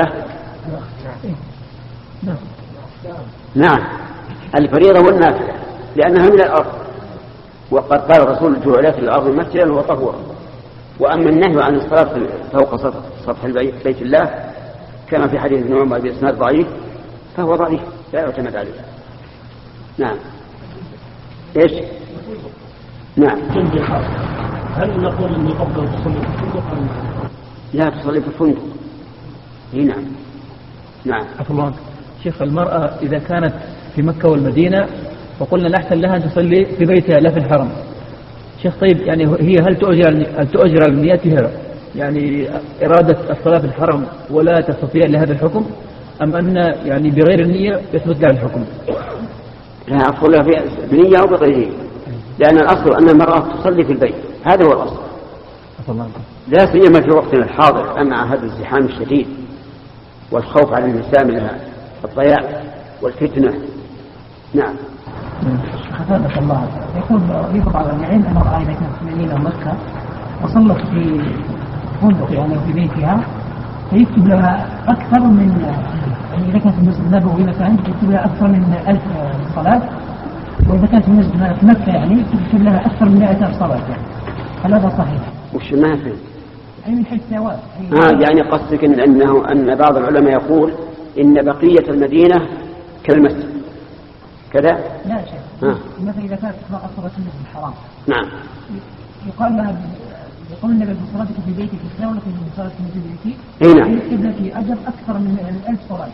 A: نعم، الفريضة والنافلة لأنها من الأرض، وقد قال الرسول: جعلت الأرض مسجدا وطهورا. وأما النهي عن الصلاة فوق سطح بيت الله كما في حديث ابن عمر بإسناد ضعيف فهو ضعيف لا يعتمد عليه. نعم. إيش؟ نعم.
G: هل نقول إني أفضل تصلي في الفندق أم
A: لا تصلي في الفندق؟ نعم. نعم.
H: عفوا شيخ، المرأة إذا كانت في مكة والمدينة وقلنا الأحسن لها أن تصلي في بيتها لا في الحرم، شيخ طيب يعني هي هل تؤجر بنيتها يعني إرادة الصلاة في الحرم ولا تستطيع لهذا الحكم، أم أن يعني بغير النية يثبت لها الحكم؟
A: لا، أقول بنية أو بغير، لأن الأصل أن المرأة تصلي في البيت، هذا هو الأصل. لا سيما في وقتنا الحاضر مع هذا الازدحام الشديد والخوف على النساء من الضياع والفتنة. نعم.
B: خفافة الله يقول يقول على العلم أن المرأة إذا كانت في المدينة ومكة وصلت في فندق يعني في بيتها فيكتب لها أكثر من يعني إذا كانت في المسجد النبوي مثلا يكتب لها أكثر من 1000 صلاة، وإذا كانت في المسجد في مكة يعني يكتب لها أكثر من 100 صلاة يعني. هل هذا صحيح؟
A: وش ما فيه؟
B: يعني من حيث ثواب.
A: يعني قصدك أن بعض العلماء يقول إن بقية المدينة كالمسجد كذا؟
B: لا شيء. مثلا إذا كانت امرأة صلت في المسجد الحرام.
A: نعم.
B: يقال لها يقول النبي صلاتك في بيتك في ولكن صلاتك في بيتك.
A: اي نعم.
B: يكتب لك أجر أكثر من 1000 صلاة.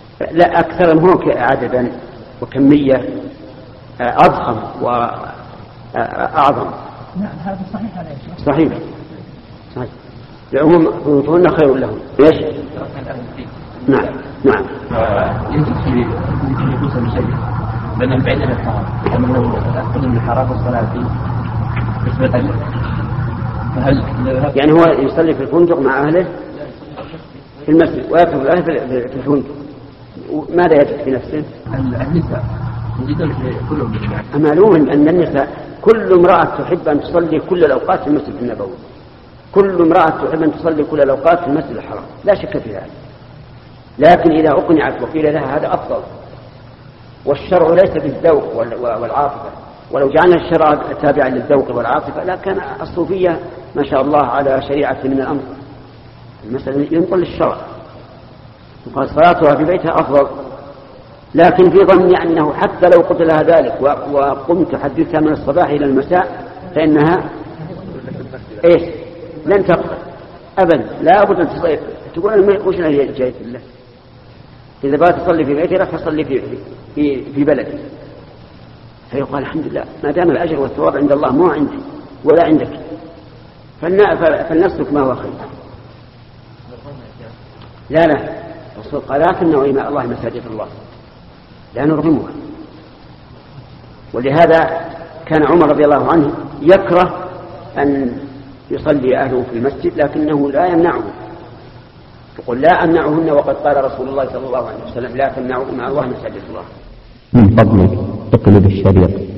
A: لا، أكثر هو عددا وكمية أضخم أعظم.
B: نعم هذا صحيح على شيخ.
A: صحيح صحيح. لعموم بيوتهن خير لهم. ايش؟ نعم نعم.
F: يجب في يكون شيء بين البعيد عن الحرام كما لو أخذ من الحرام والصلاة فيه نسبة له. فهل
A: يعني هو يصلي في الفندق مع أهله في المسجد ويكتب الأهل في الفندق، ماذا يجب في نفسه؟
F: النساء جدا كلهم
A: معلوم أن النساء كل امرأة تحب أن تصلي كل الأوقات في المسجد النبوي، كل امرأة تحب أن تصلي كل الأوقات في المسجد الحرام، لا شك في ذلك. لكن إذا أقنعت وقيل لها هذا أفضل، والشرع ليس بالذوق والعاطفة، ولو جعلنا الشرع تابعا للذوق والعاطفة لكان الصوفية ما شاء الله على شريعة من الأمر. المسألة ينقل الشرع، وقال صلاتها في بيتها أفضل، لكن في ظني أنه حتى لو قلت لها ذلك وقمت حدثها من الصباح إلى المساء فإنها إيش لن تقبل أبدا. لا أبدا تصلي، تقول وش أنا جاي بالله، إذا بغيت تصلي في بيتي لا تصلي في بلدي. فيقال الحمد لله ما دام الأجر والثواب عند الله مو عندي ولا عندك، فلنسلك ما هو خير. لا الرسول قال لا تمنعوا إماء الله مساجد الله، لا نرغمها. ولهذا كان عمر رضي الله عنه يكره أن يصلي أهله في المسجد، لكنه لا يمنعه، يقول لا أمنعهن وقد قال رسول الله صلى الله عليه وسلم لا تمنعوا إماء الله مساجد الله.
I: من فضلك اقلب الشريط.